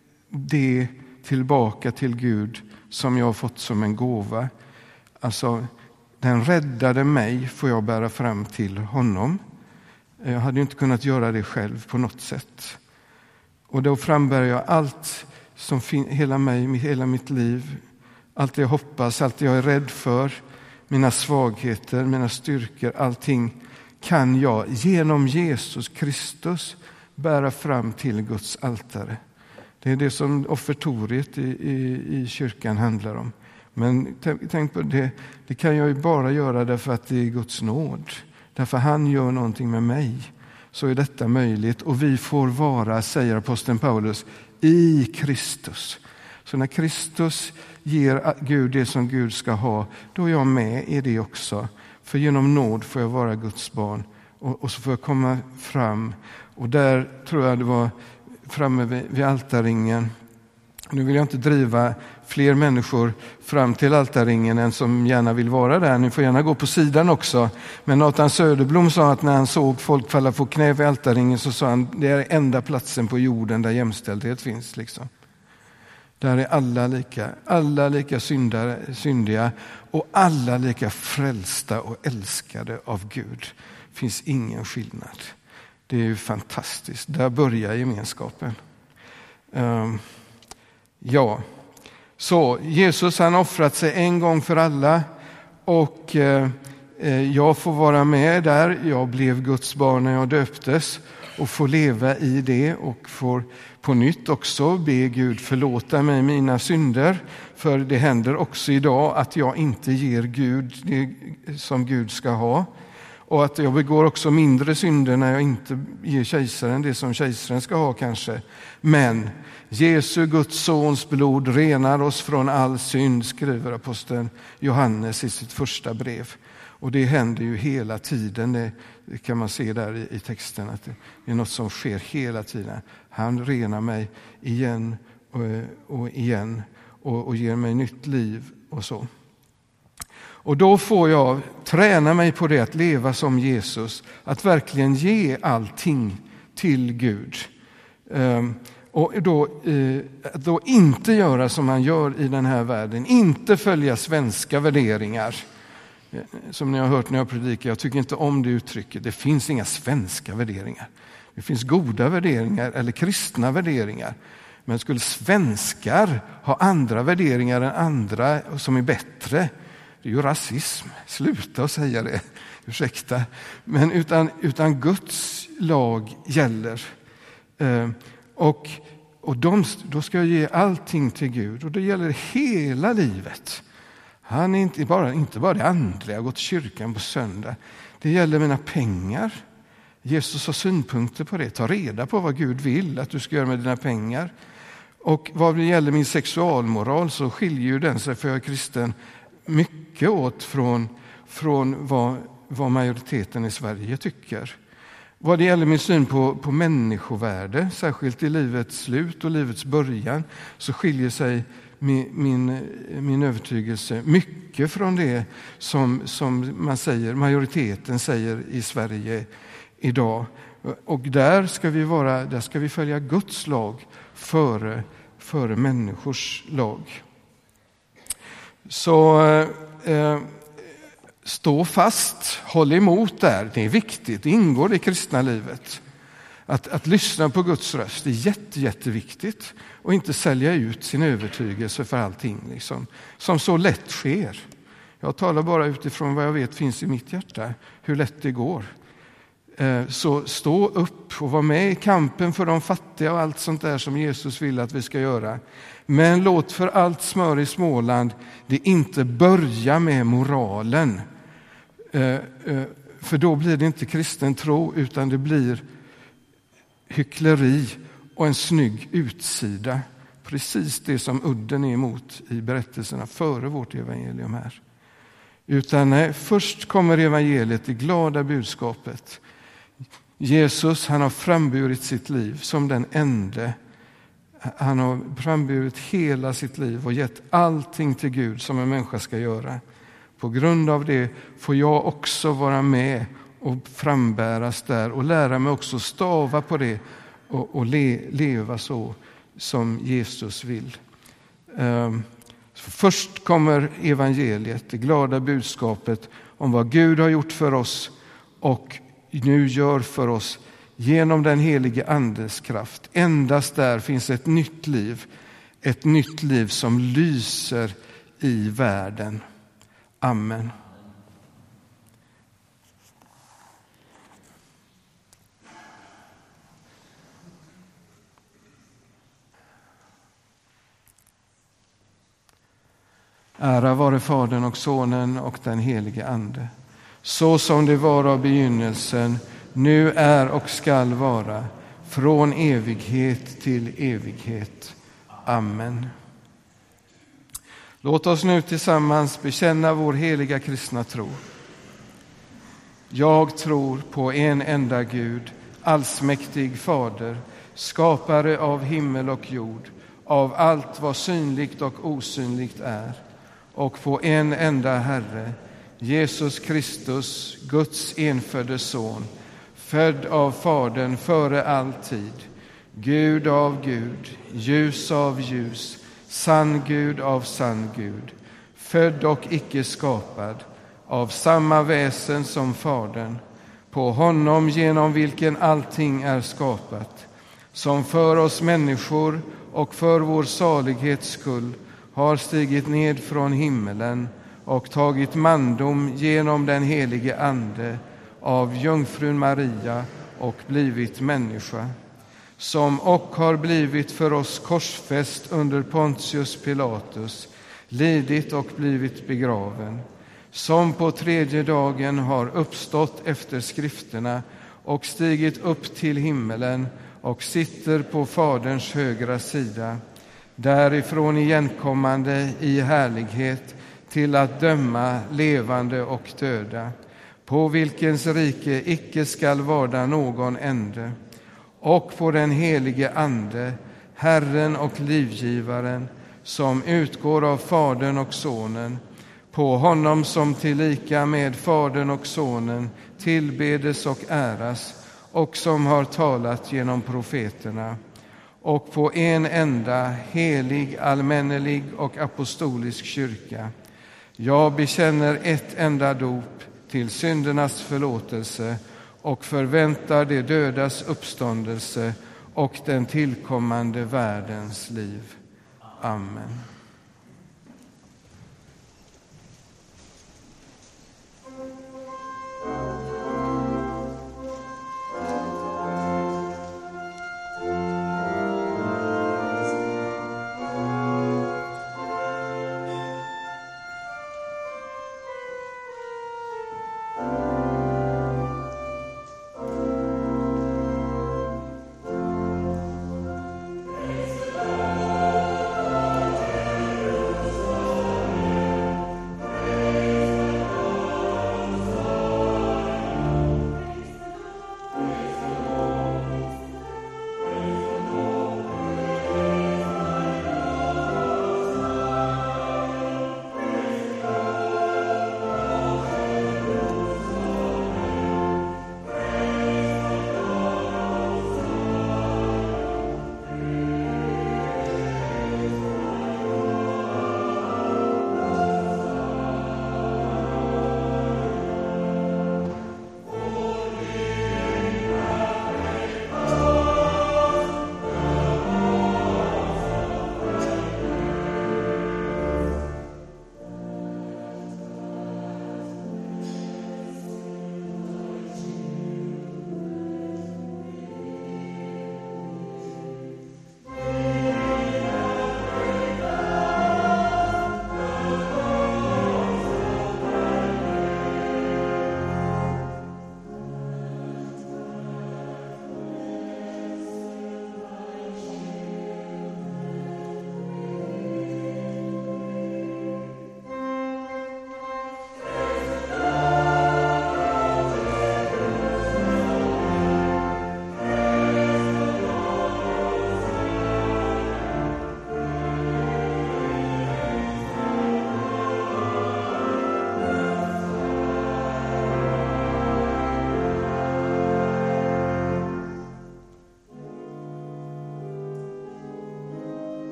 A: det tillbaka till Gud som jag har fått som en gåva. Alltså, den räddade mig får jag bära fram till honom. Jag hade inte kunnat göra det själv på något sätt. Och då frambär jag allt som fin- hela mig, hela mitt liv. Allt det jag hoppas, allt det jag är rädd för. Mina svagheter, mina styrkor, allting kan jag genom Jesus Kristus bära fram till Guds altare. Det är det som offertoriet i, i, i kyrkan handlar om. Men tänk, tänk på det, det kan jag ju bara göra därför att det är Guds nåd. Därför han gör någonting med mig. Så är detta möjligt och vi får vara, säger aposteln Paulus, i Kristus. Så när Kristus ger Gud det som Gud ska ha, då är jag med i det också. För genom nåd får jag vara Guds barn. Och, och så får jag komma fram. Och där tror jag det var framme vid, vid altarringen. Nu vill jag inte driva fler människor fram till altarringen än som gärna vill vara där. Ni får gärna gå på sidan också. Men Nathan Söderblom sa att när han såg folk falla på knä vid altarringen så sa han det är enda platsen på jorden där jämställdhet finns. Liksom. Där är alla lika, alla lika syndare, syndiga och alla lika frälsta och älskade av Gud. Det finns ingen skillnad. Det är ju fantastiskt. Där börjar gemenskapen. Um, ja, så Jesus han offrat sig en gång för alla och eh, jag får vara med där. Jag blev Guds barn när jag döptes och får leva i det och får på nytt också be Gud förlåta mig mina synder. För det händer också idag att jag inte ger Gud det som Gud ska ha. Och att jag begår också mindre synder när jag inte ger kejsaren det som kejsaren ska ha kanske. Men Jesu Guds sons blod renar oss från all synd, skriver aposteln Johannes i sitt första brev. Och det händer ju hela tiden, det kan man se där i, i texten, att det är något som sker hela tiden. Han renar mig igen och, och igen och, och ger mig nytt liv och så. Och då får jag träna mig på det att leva som Jesus, att verkligen ge allting till Gud. Um, och då, uh, då inte göra som han gör i den här världen, inte följa svenska värderingar. Som ni har hört när jag predikar, jag tycker inte om det uttrycket. Det finns inga svenska värderingar. Det finns goda värderingar eller kristna värderingar. Men skulle svenskar ha andra värderingar än andra som är bättre, det är ju rasism. Sluta att säga det. Ursäkta. Men utan, utan Guds lag gäller. Eh, och och de, då ska jag ge allting till Gud. Och det gäller hela livet. Han är inte bara, inte bara det andliga, gå till kyrkan på söndag. Det gäller mina pengar. Jesus har synpunkter på det. Ta reda på vad Gud vill att du ska göra med dina pengar. Och vad det gäller min sexualmoral så skiljer ju den sig, för jag är kristen, mycket åt från, från vad, vad majoriteten i Sverige tycker. Vad det gäller min syn på, på människovärde, särskilt i livets slut och livets början, så skiljer sig min, min, min övertygelse mycket från det som, som man säger, majoriteten säger i Sverige idag. Och där ska vi, vara, där ska vi följa Guds lag före, före människors lag. Så eh, stå fast, håll emot där. Det är viktigt, det ingår i kristna livet. Att, att lyssna på Guds röst är jätte, jätteviktigt och inte sälja ut sin övertygelse för allting liksom, som så lätt sker. Jag talar bara utifrån vad jag vet finns i mitt hjärta, hur lätt det går. Så stå upp och var med i kampen för de fattiga och allt sånt där som Jesus vill att vi ska göra. Men låt för allt smör i Småland det inte börja med moralen. För då blir det inte kristen tro utan det blir hyckleri och en snygg utsida. Precis det som udden är emot i berättelserna före vårt evangelium här. Utan nej, först kommer evangeliet, det glada budskapet. Jesus, han har framburit sitt liv som den ende. Han har framburit hela sitt liv och gett allting till Gud som en människa ska göra. På grund av det får jag också vara med och frambäras där och lära mig också stava på det och, och le, leva så som Jesus vill. Um, först kommer evangeliet, det glada budskapet om vad Gud har gjort för oss och nu gör för oss genom den helige andes kraft. Endast där finns ett nytt liv, ett nytt liv som lyser i världen. Amen. Ära vare Fadern och Sonen och den helige Ande, så som det var av begynnelsen, nu är och skall vara, från evighet till evighet. Amen. Låt oss nu tillsammans bekänna vår heliga kristna tro. Jag tror på en enda Gud, allsmäktig Fader, skapare av himmel och jord, av allt vad synligt och osynligt är, och på en enda Herre, Jesus Kristus, Guds enfödde son, född av Fadern före all tid, Gud av Gud, ljus av ljus, sann Gud av sann Gud, född och icke skapad, av samma väsen som Fadern, på honom genom vilken allting är skapat, som för oss människor och för vår salighets skull har stigit ned från himmelen och tagit mandom genom den helige Ande av jungfrun Maria och blivit människa, som och har blivit för oss korsfäst under Pontius Pilatus, lidit och blivit begraven, som på tredje dagen har uppstått efter skrifterna och stigit upp till himmelen och sitter på Faderns högra sida, därifrån igenkommande i härlighet till att döma levande och döda, på vilkens rike icke skall varda någon ände, och på den helige Ande, Herren och livgivaren, som utgår av Fadern och Sonen, på honom som tillika med Fadern och Sonen tillbedes och äras, och som har talat genom profeterna, och på en enda helig, allmännelig och apostolisk kyrka. Jag bekänner ett enda dop till syndernas förlåtelse och förväntar de dödas uppståndelse och den tillkommande världens liv. Amen.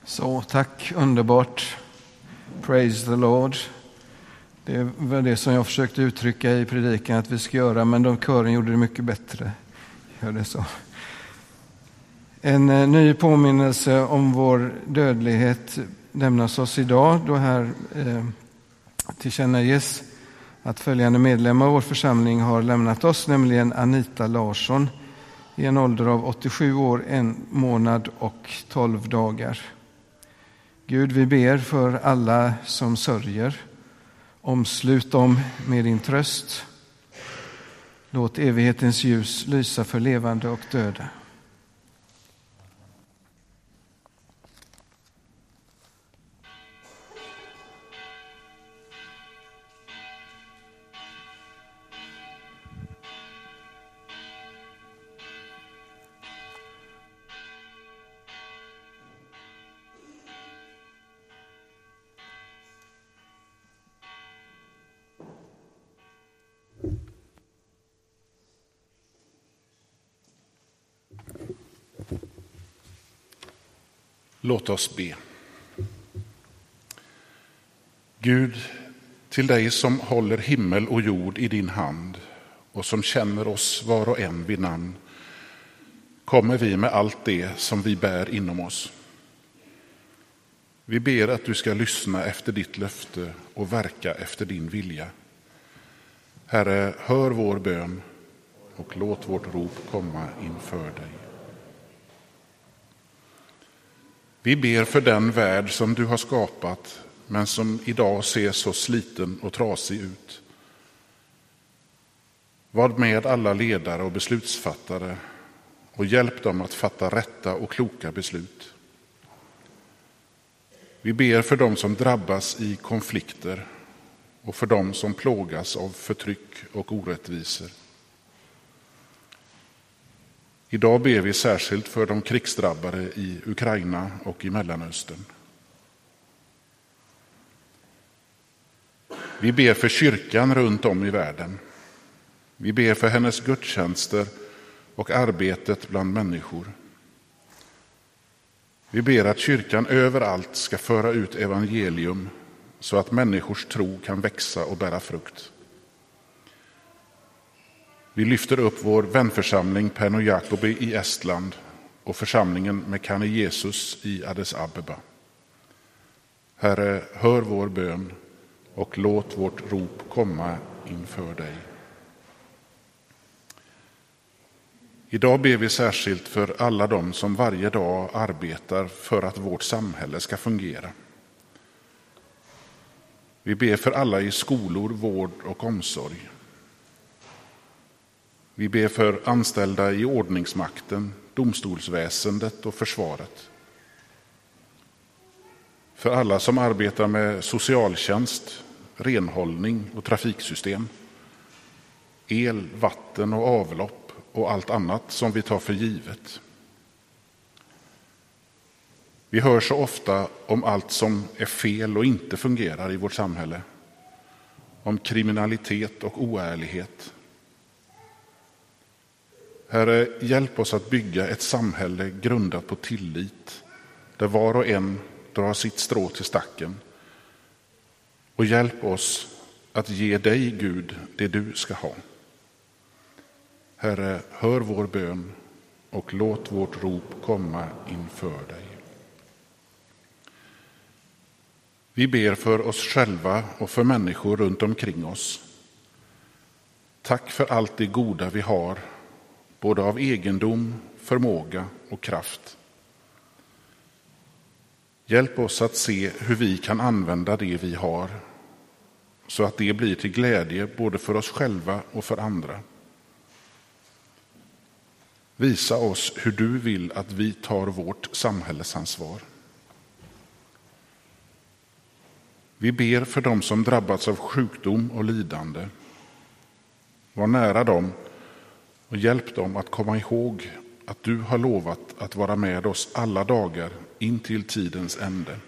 A: Så, tack, underbart. Praise the Lord. Det var det som jag försökte uttrycka i predikan att vi ska göra, men de kören gjorde det mycket bättre. Gör det så. En eh, ny påminnelse om vår dödlighet lämnas oss idag, då här eh, tillkännages att följande medlemmar av vår församling har lämnat oss, nämligen Anita Larsson i en ålder av åttiosju år, en månad och tolv dagar. Gud, vi ber för alla som sörjer. Omslut dem med din tröst. Låt evighetens ljus lysa för levande och döda.
E: Låt oss be. Gud, till dig som håller himmel och jord i din hand och som känner oss var och en vid namn, kommer vi med allt det som vi bär inom oss. Vi ber att du ska lyssna efter ditt löfte och verka efter din vilja. Herre, hör vår bön och låt vårt rop komma inför dig. Vi ber för den värld som du har skapat, men som idag ser så sliten och trasig ut. Var med alla ledare och beslutsfattare och hjälp dem att fatta rätta och kloka beslut. Vi ber för dem som drabbas i konflikter och för dem som plågas av förtryck och orättvisor. Idag ber vi särskilt för de krigsdrabbade i Ukraina och i Mellanöstern. Vi ber för kyrkan runt om i världen. Vi ber för hennes gudstjänster och arbetet bland människor. Vi ber att kyrkan överallt ska föra ut evangelium så att människors tro kan växa och bära frukt. Vi lyfter upp vår vänförsamling Perno Jakobi i Estland och församlingen Mekane Jesus i Addis Abeba. Herre, hör vår bön och låt vårt rop komma inför dig. Idag ber vi särskilt för alla dem som varje dag arbetar för att vårt samhälle ska fungera. Vi ber för alla i skolor, vård och omsorg. Vi ber för anställda i ordningsmakten, domstolsväsendet och försvaret. För alla som arbetar med socialtjänst, renhållning och trafiksystem, el, vatten och avlopp och allt annat som vi tar för givet. Vi hör så ofta om allt som är fel och inte fungerar i vårt samhälle. Om kriminalitet och oärlighet. Herre, hjälp oss att bygga ett samhälle grundat på tillit, där var och en drar sitt strå till stacken. Och hjälp oss att ge dig, Gud, det du ska ha. Herre, hör vår bön och låt vårt rop komma inför dig. Vi ber för oss själva och för människor runt omkring oss. Tack för allt det goda vi har, både av egendom, förmåga och kraft. Hjälp oss att se hur vi kan använda det vi har, så att det blir till glädje både för oss själva och för andra. Visa oss hur du vill att vi tar vårt samhällsansvar. Vi ber för dem som drabbats av sjukdom och lidande. Var nära dem och hjälp dem att komma ihåg att du har lovat att vara med oss alla dagar in till tidens ände.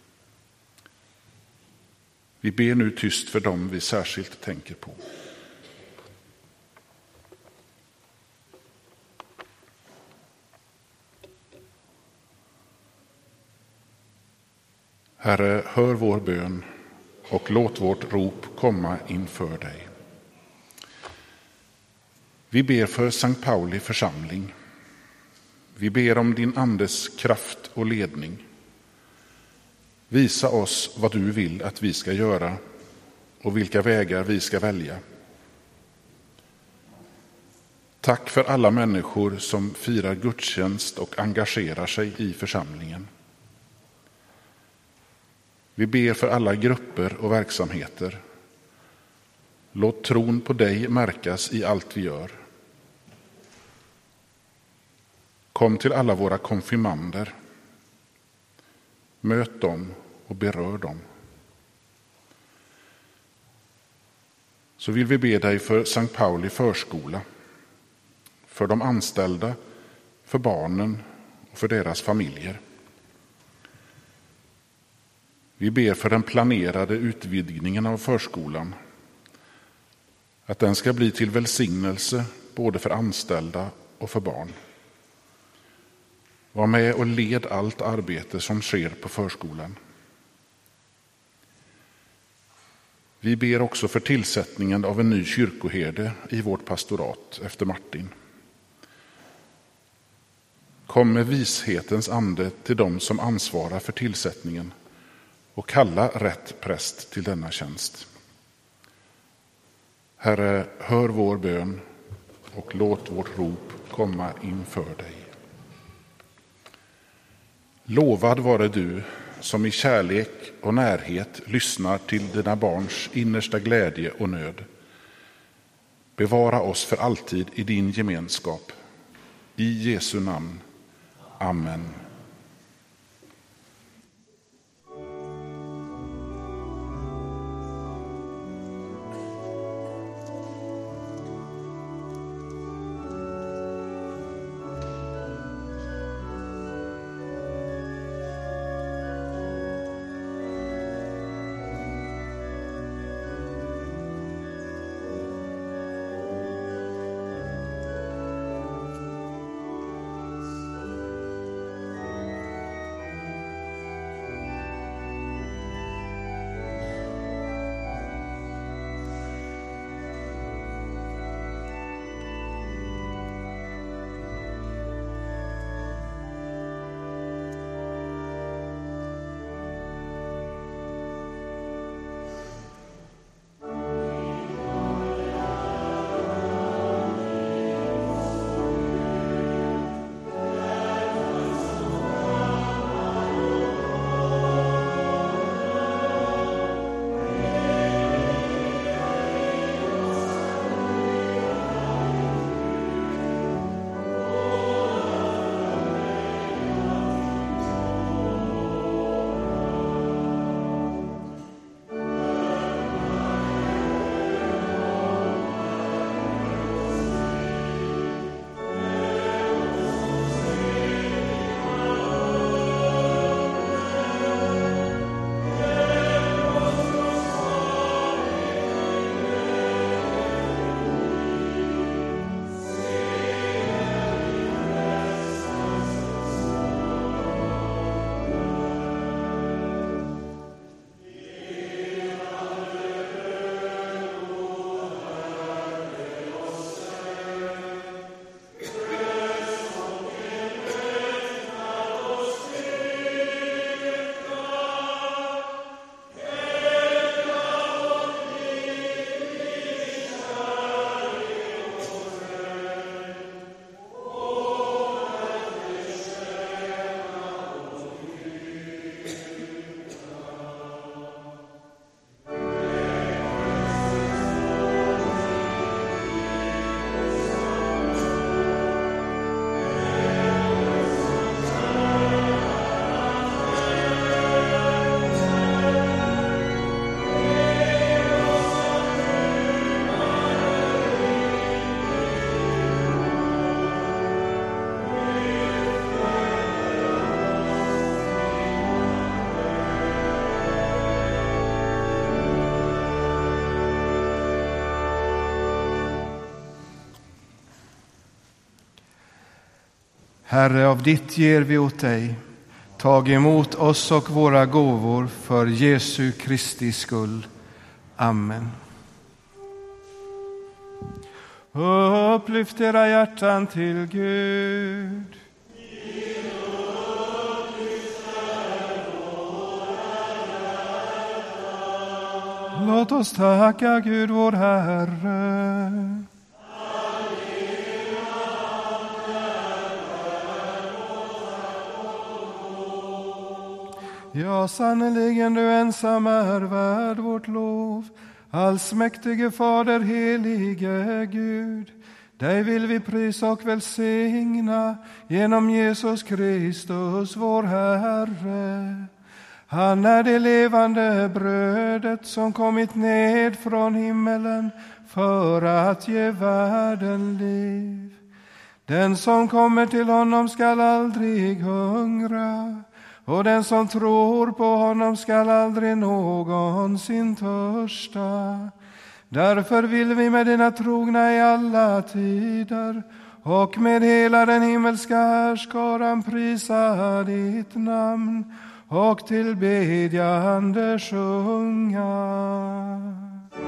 E: Vi ber nu tyst för dem vi särskilt tänker på. Herre, hör vår bön och låt vårt rop komma inför dig. Vi ber för Sankt Pauli församling. Vi ber om din andes kraft och ledning. Visa oss vad du vill att vi ska göra och vilka vägar vi ska välja. Tack för alla människor som firar gudstjänst och engagerar sig i församlingen. Vi ber för alla grupper och verksamheter. Låt tron på dig märkas i allt vi gör. Kom till alla våra konfirmander. Möt dem och berör dem. Så vill vi be dig för Sankt Pauli förskola, för de anställda, för barnen och för deras familjer. Vi ber för den planerade utvidgningen av förskolan, att den ska bli till välsignelse både för anställda och för barn. Var med och led allt arbete som sker på förskolan. Vi ber också för tillsättningen av en ny kyrkoherde i vårt pastorat efter Martin. Kom med vishetens ande till dem som ansvarar för tillsättningen och kalla rätt präst till denna tjänst. Herre, hör vår bön och låt vårt rop komma inför dig. Lovad vare du som i kärlek och närhet lyssnar till dina barns innersta glädje och nöd. Bevara oss för alltid i din gemenskap. I Jesu namn. Amen.
A: Herre, av ditt ger vi åt dig. Tag emot oss och våra gåvor för Jesu Kristi skull. Amen. Upplyft era hjärtan till Gud. Låt oss tacka Gud vår Herre. Ja, sannerligen du ensam är värd vårt lov. Allsmäktige Fader, helige Gud. Dig vill vi prisa och välsigna genom Jesus Kristus, vår Herre. Han är det levande brödet som kommit ned från himmelen för att ge världen liv. Den som kommer till honom skall aldrig hungra, och den som tror på honom skall aldrig någonsin törsta. Därför vill vi med dina trogna i alla tider och med hela den himmelska härskaran prisa ditt namn och tillbedjande sjunga.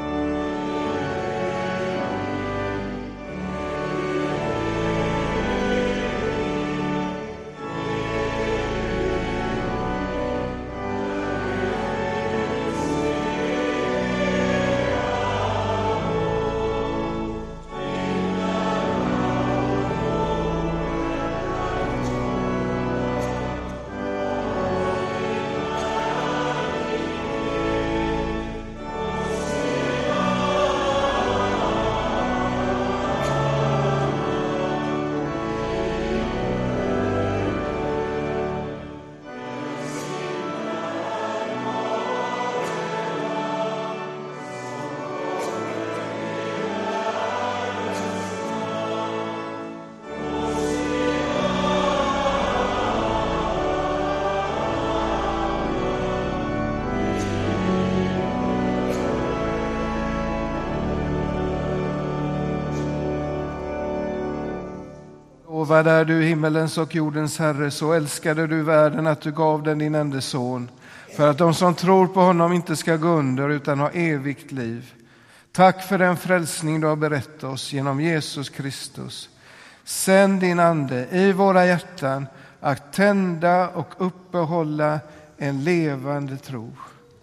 A: Lovad är du himmelens och jordens Herre, så älskade du världen att du gav den din enda son, för att de som tror på honom inte ska gå under utan ha evigt liv. Tack för den frälsning du har berättat oss genom Jesus Kristus. Sänd din ande i våra hjärtan att tända och uppehålla en levande tro.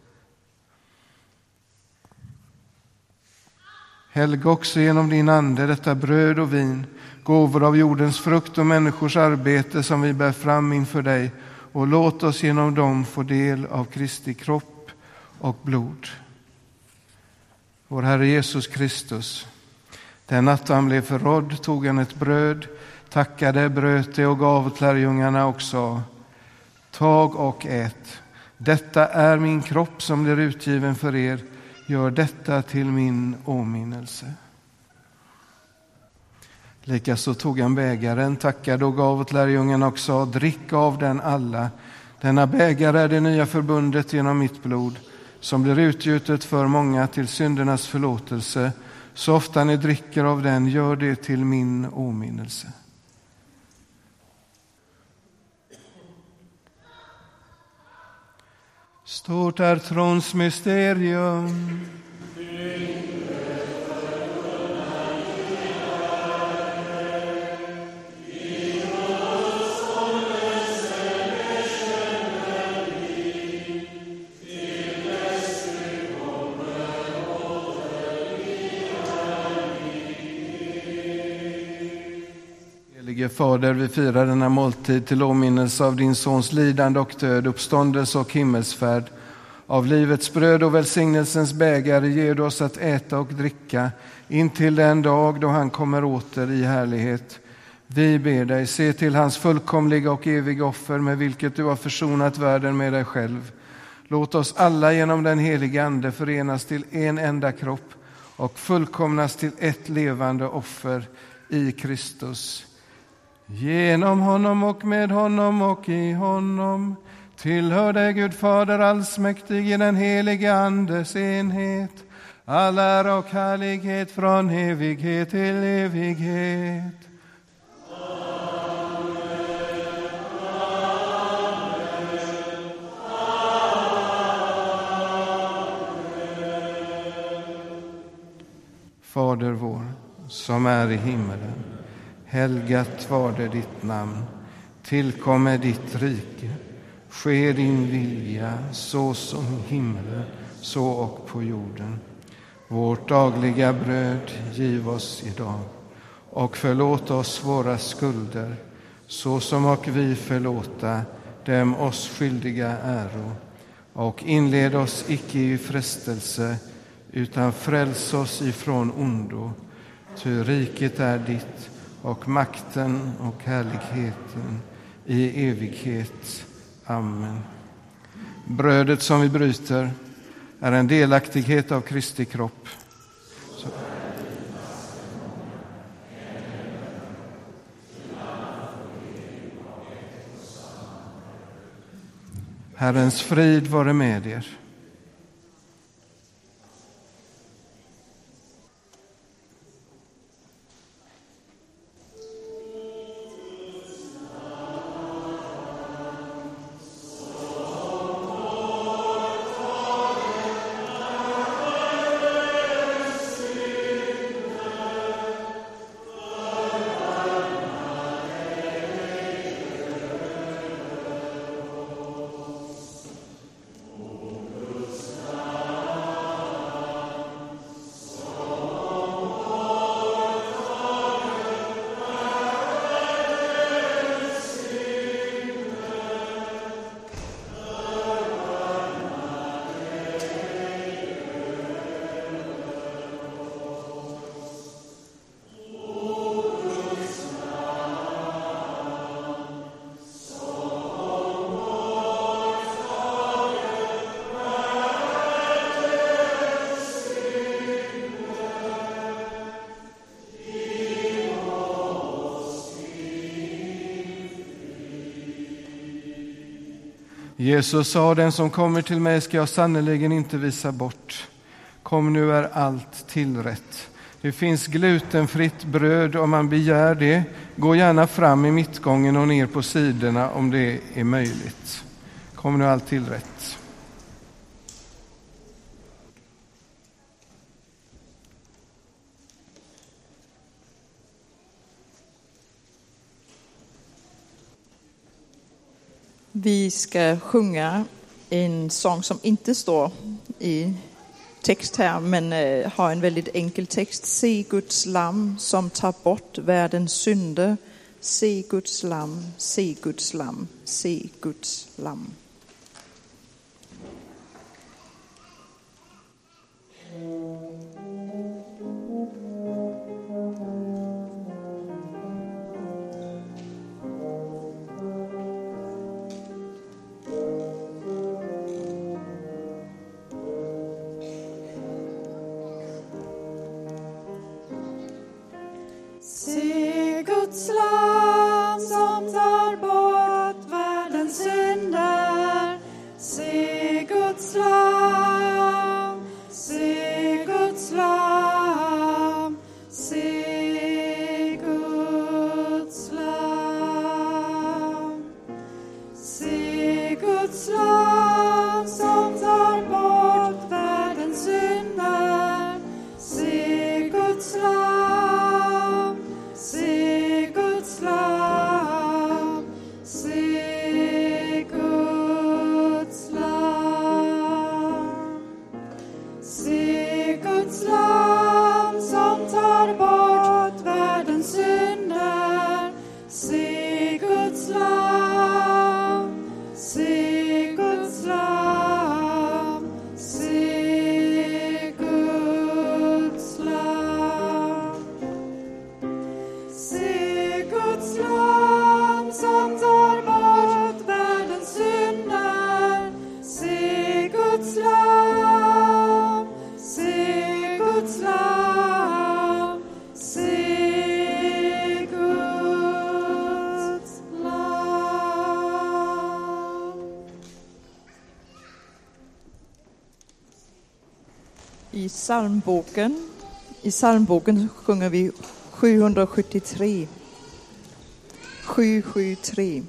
A: Helga också genom din ande detta bröd och vin, gåvor av jordens frukt och människors arbete som vi bär fram inför dig, och låt oss genom dem få del av Kristi kropp och blod. Vår Herre Jesus Kristus, den natt han blev förrådd tog han ett bröd, tackade, bröt det och gav åt lärjungarna och sa: tag och ät, detta är min kropp som blir utgiven för er, gör detta till min åminnelse. Likaså tog han bägaren, tackade och gav åt lärjungarna och sa: drick av den alla. Denna bägare är det nya förbundet genom mitt blod, som blir utgjutet för många till syndernas förlåtelse. Så ofta ni dricker av den, gör det till min åminnelse. Stort är trons mysterium. Helige Fader, vi firar denna måltid till åminnelse av din sons lidande och död, uppståndelse och himmelsfärd. Av livets bröd och välsignelsens bägare ger du oss att äta och dricka in till den dag då han kommer åter i härlighet. Vi ber dig, se till hans fullkomliga och eviga offer med vilket du har försonat världen med dig själv. Låt oss alla genom den heliga ande förenas till en enda kropp och fullkomnas till ett levande offer i Kristus. Genom honom och med honom och i honom tillhör dig Gud Fader allsmäktig i den heliga andes enhet, all ära och härlighet från evighet till evighet. Amen. Fader vår, som är i himmelen. Helgat varde ditt namn. Tillkommer ditt rike. Ske din vilja, så som i himmelen, så och på jorden. Vårt dagliga bröd giv oss idag. Och förlåt oss våra skulder, så som och vi förlåta dem oss skyldiga äro. Och inled oss icke i frestelse, utan fräls oss ifrån ondo. Ty riket är ditt, och makten och härligheten i evighet. Amen. Brödet som vi bryter är en delaktighet av Kristi kropp. Så. Herrens frid vare med er. Jesus sa, den som kommer till mig ska jag sannoliken inte visa bort. Kom, nu är allt tillrätt. Det finns glutenfritt bröd om man begär det. Gå gärna fram i mittgången och ner på sidorna om det är möjligt. Kom, nu är allt tillrätt.
B: Vi ska sjunga en sång som inte står i text här, men eh, har en väldigt enkel text. Se Guds lamm som tar bort världens synder. Se Guds lamm, se Guds lamm, se Guds lamm.
F: Se Guds lam som tar bort världens synder. Se Guds lam, se Guds lam, se Guds lam. Se Guds lam som tar bort världens synder. Se Guds lam, se Guds lam, se Guds lam. Se Guds lam som tar bort världens synder. Se Guds lam, se Guds lam, se Guds lam. Se Guds lam som tar bort världens synder. Se Guds lam, se Guds lam, se Guds lam.
B: I psalmboken, i psalmboken sjunger vi sjuhundrasjuttiotre. sju sju tre.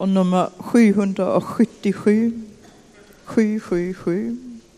B: och nummer sjuhundrasjuttiosju. sju sju sju.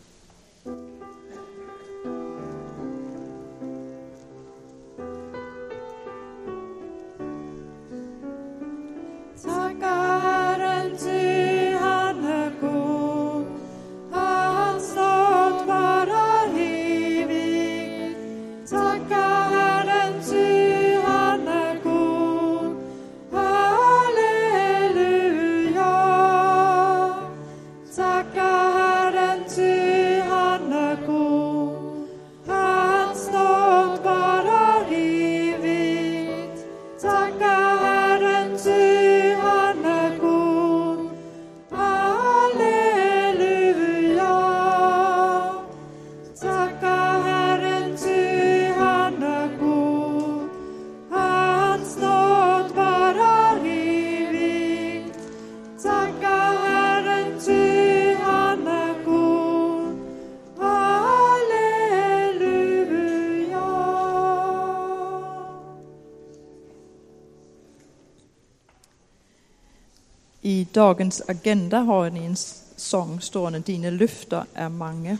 B: I dagens agenda har ni en sång stående, dine løfter er mange.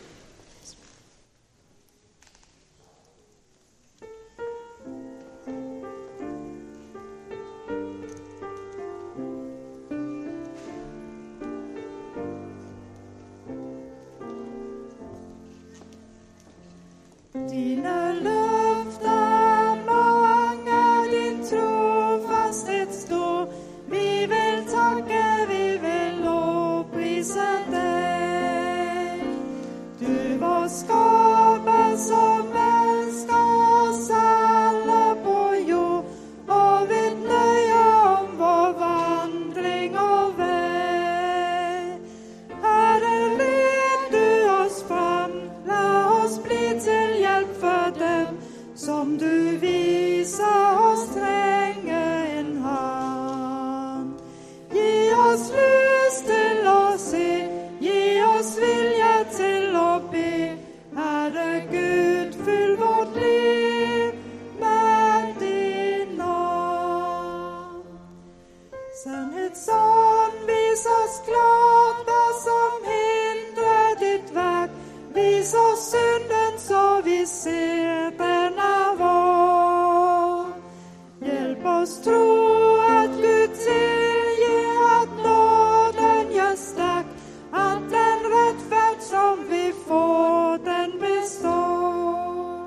F: Dine løfter mange, din trofasthet stor. Vi vil takke, vi vil lovprise deg. Du var skaper som elsker oss alle på jord, og vet nøye om vår vandring og vei. Herre, led du oss fram, la oss bli til hjelp for dem som du viser oss trenger en hånd. Gi oss lyst til å se, gi oss vilje til å be. Herre Gud, fyll vårt liv med din nåd. Sannhetsånd, vis oss klart hva som hindrer ditt verk. Vis oss synden så vi ser den er vår. Hjelp oss tro at Gud tilgir, at nåden gjør sterk, at den rettferd som vi får, den består.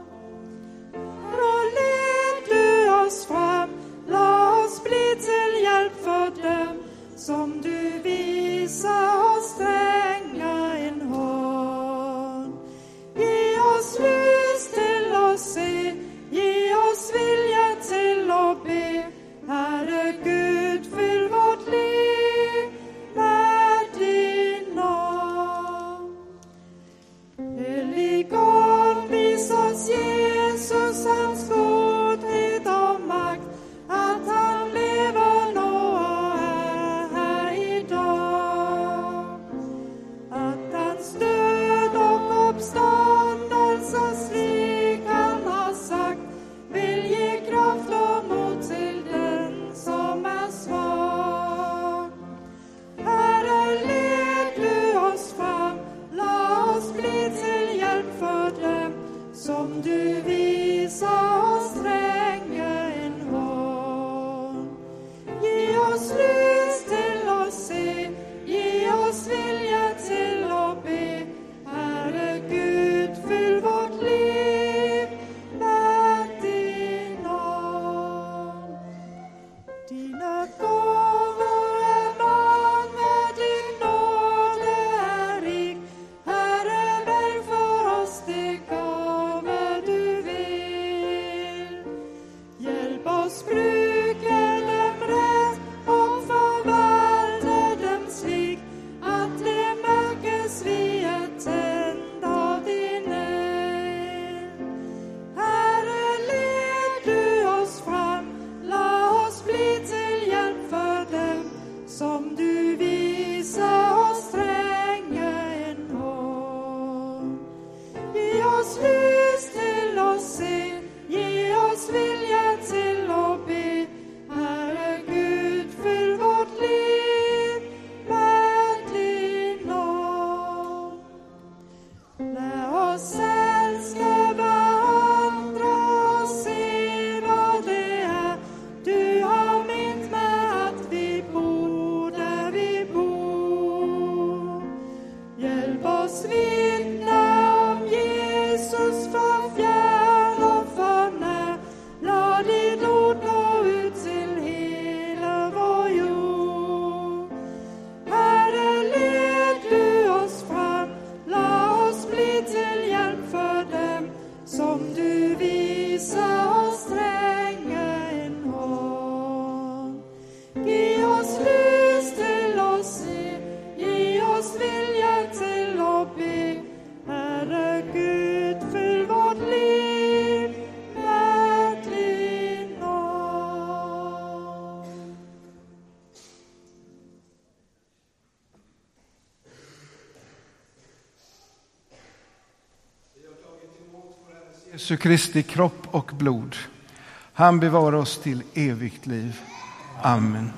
F: Nå led du oss fram, la oss bli til hjelp for dem som du viser oss trenger en hånd. Gi oss lyst til å se, gi oss vilje til å be. Herre Gud, fyll vårt liv med din nåd. Hellig Ånd, vis oss Jesus, hans godhet og makt, at han lever nå og er her i dag. At hans død og oppstandelse, slik han har sagt, vil gi kraft og mot til den som er svak. Herre, led du oss fram, la oss bli til hjelp for dem som du
A: Jesu Kristi kropp och blod. Han bevarar oss till evigt liv. Amen.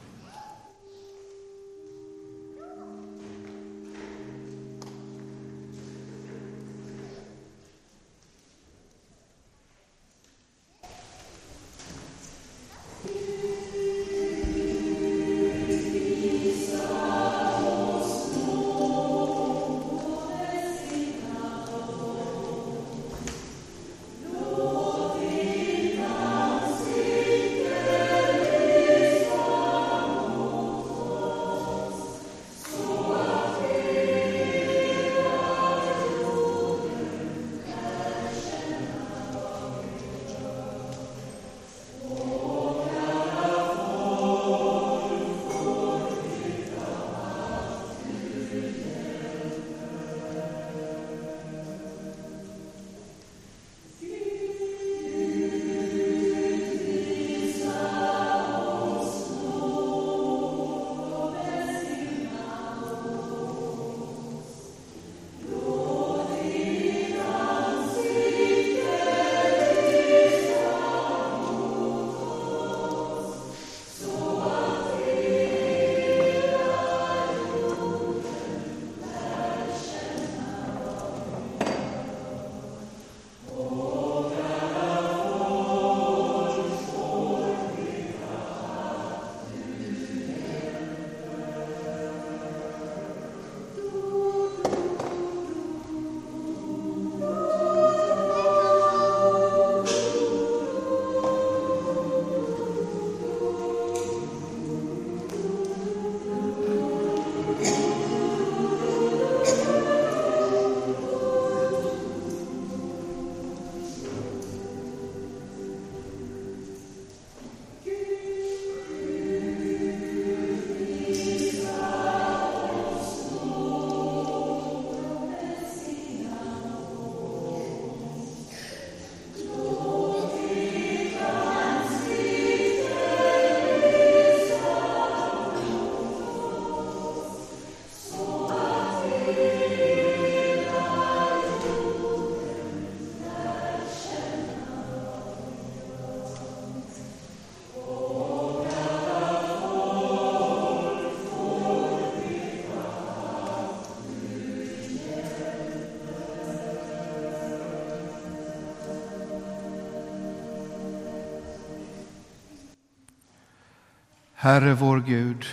A: Herre vår Gud,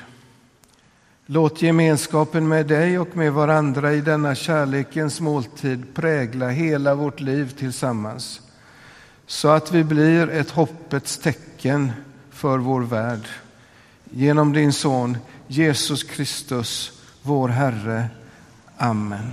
A: låt gemenskapen med dig och med varandra i denna kärlekens måltid prägla hela vårt liv tillsammans, så att vi blir ett hoppets tecken för vår värld. Genom din son Jesus Kristus, vår Herre. Amen.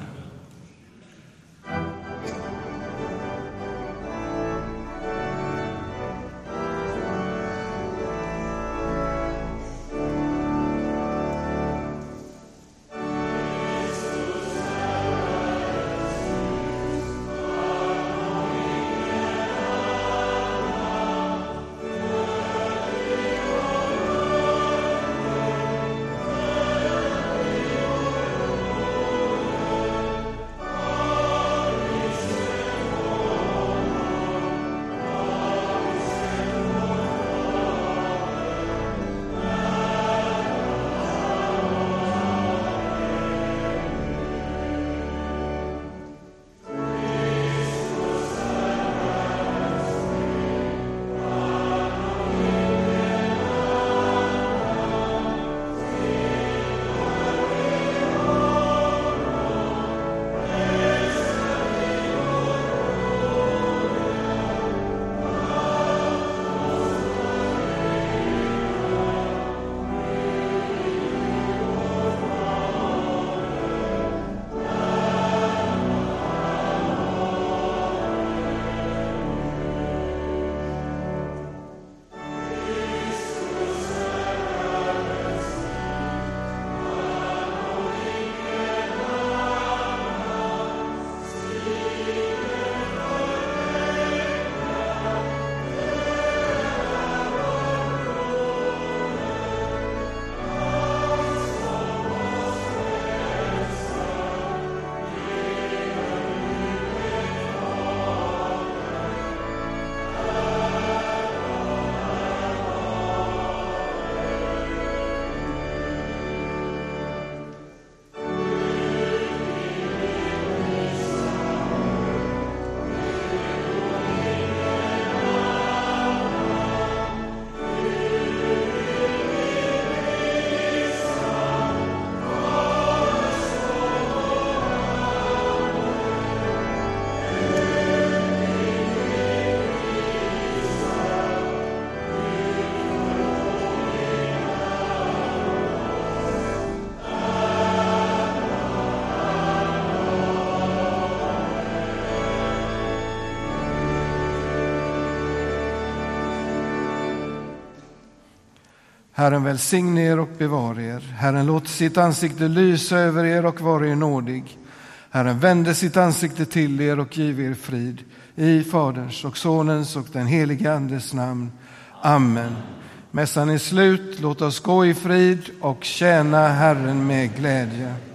A: Herren välsigne er och bevara er. Herren låter sitt ansikte lysa över er och vara er nådig. Herren vände sitt ansikte till er och giv er frid. I Faderns och Sonens och den helige Andes namn. Amen. Mässan är slut. Låt oss gå i frid och tjäna Herren med glädje.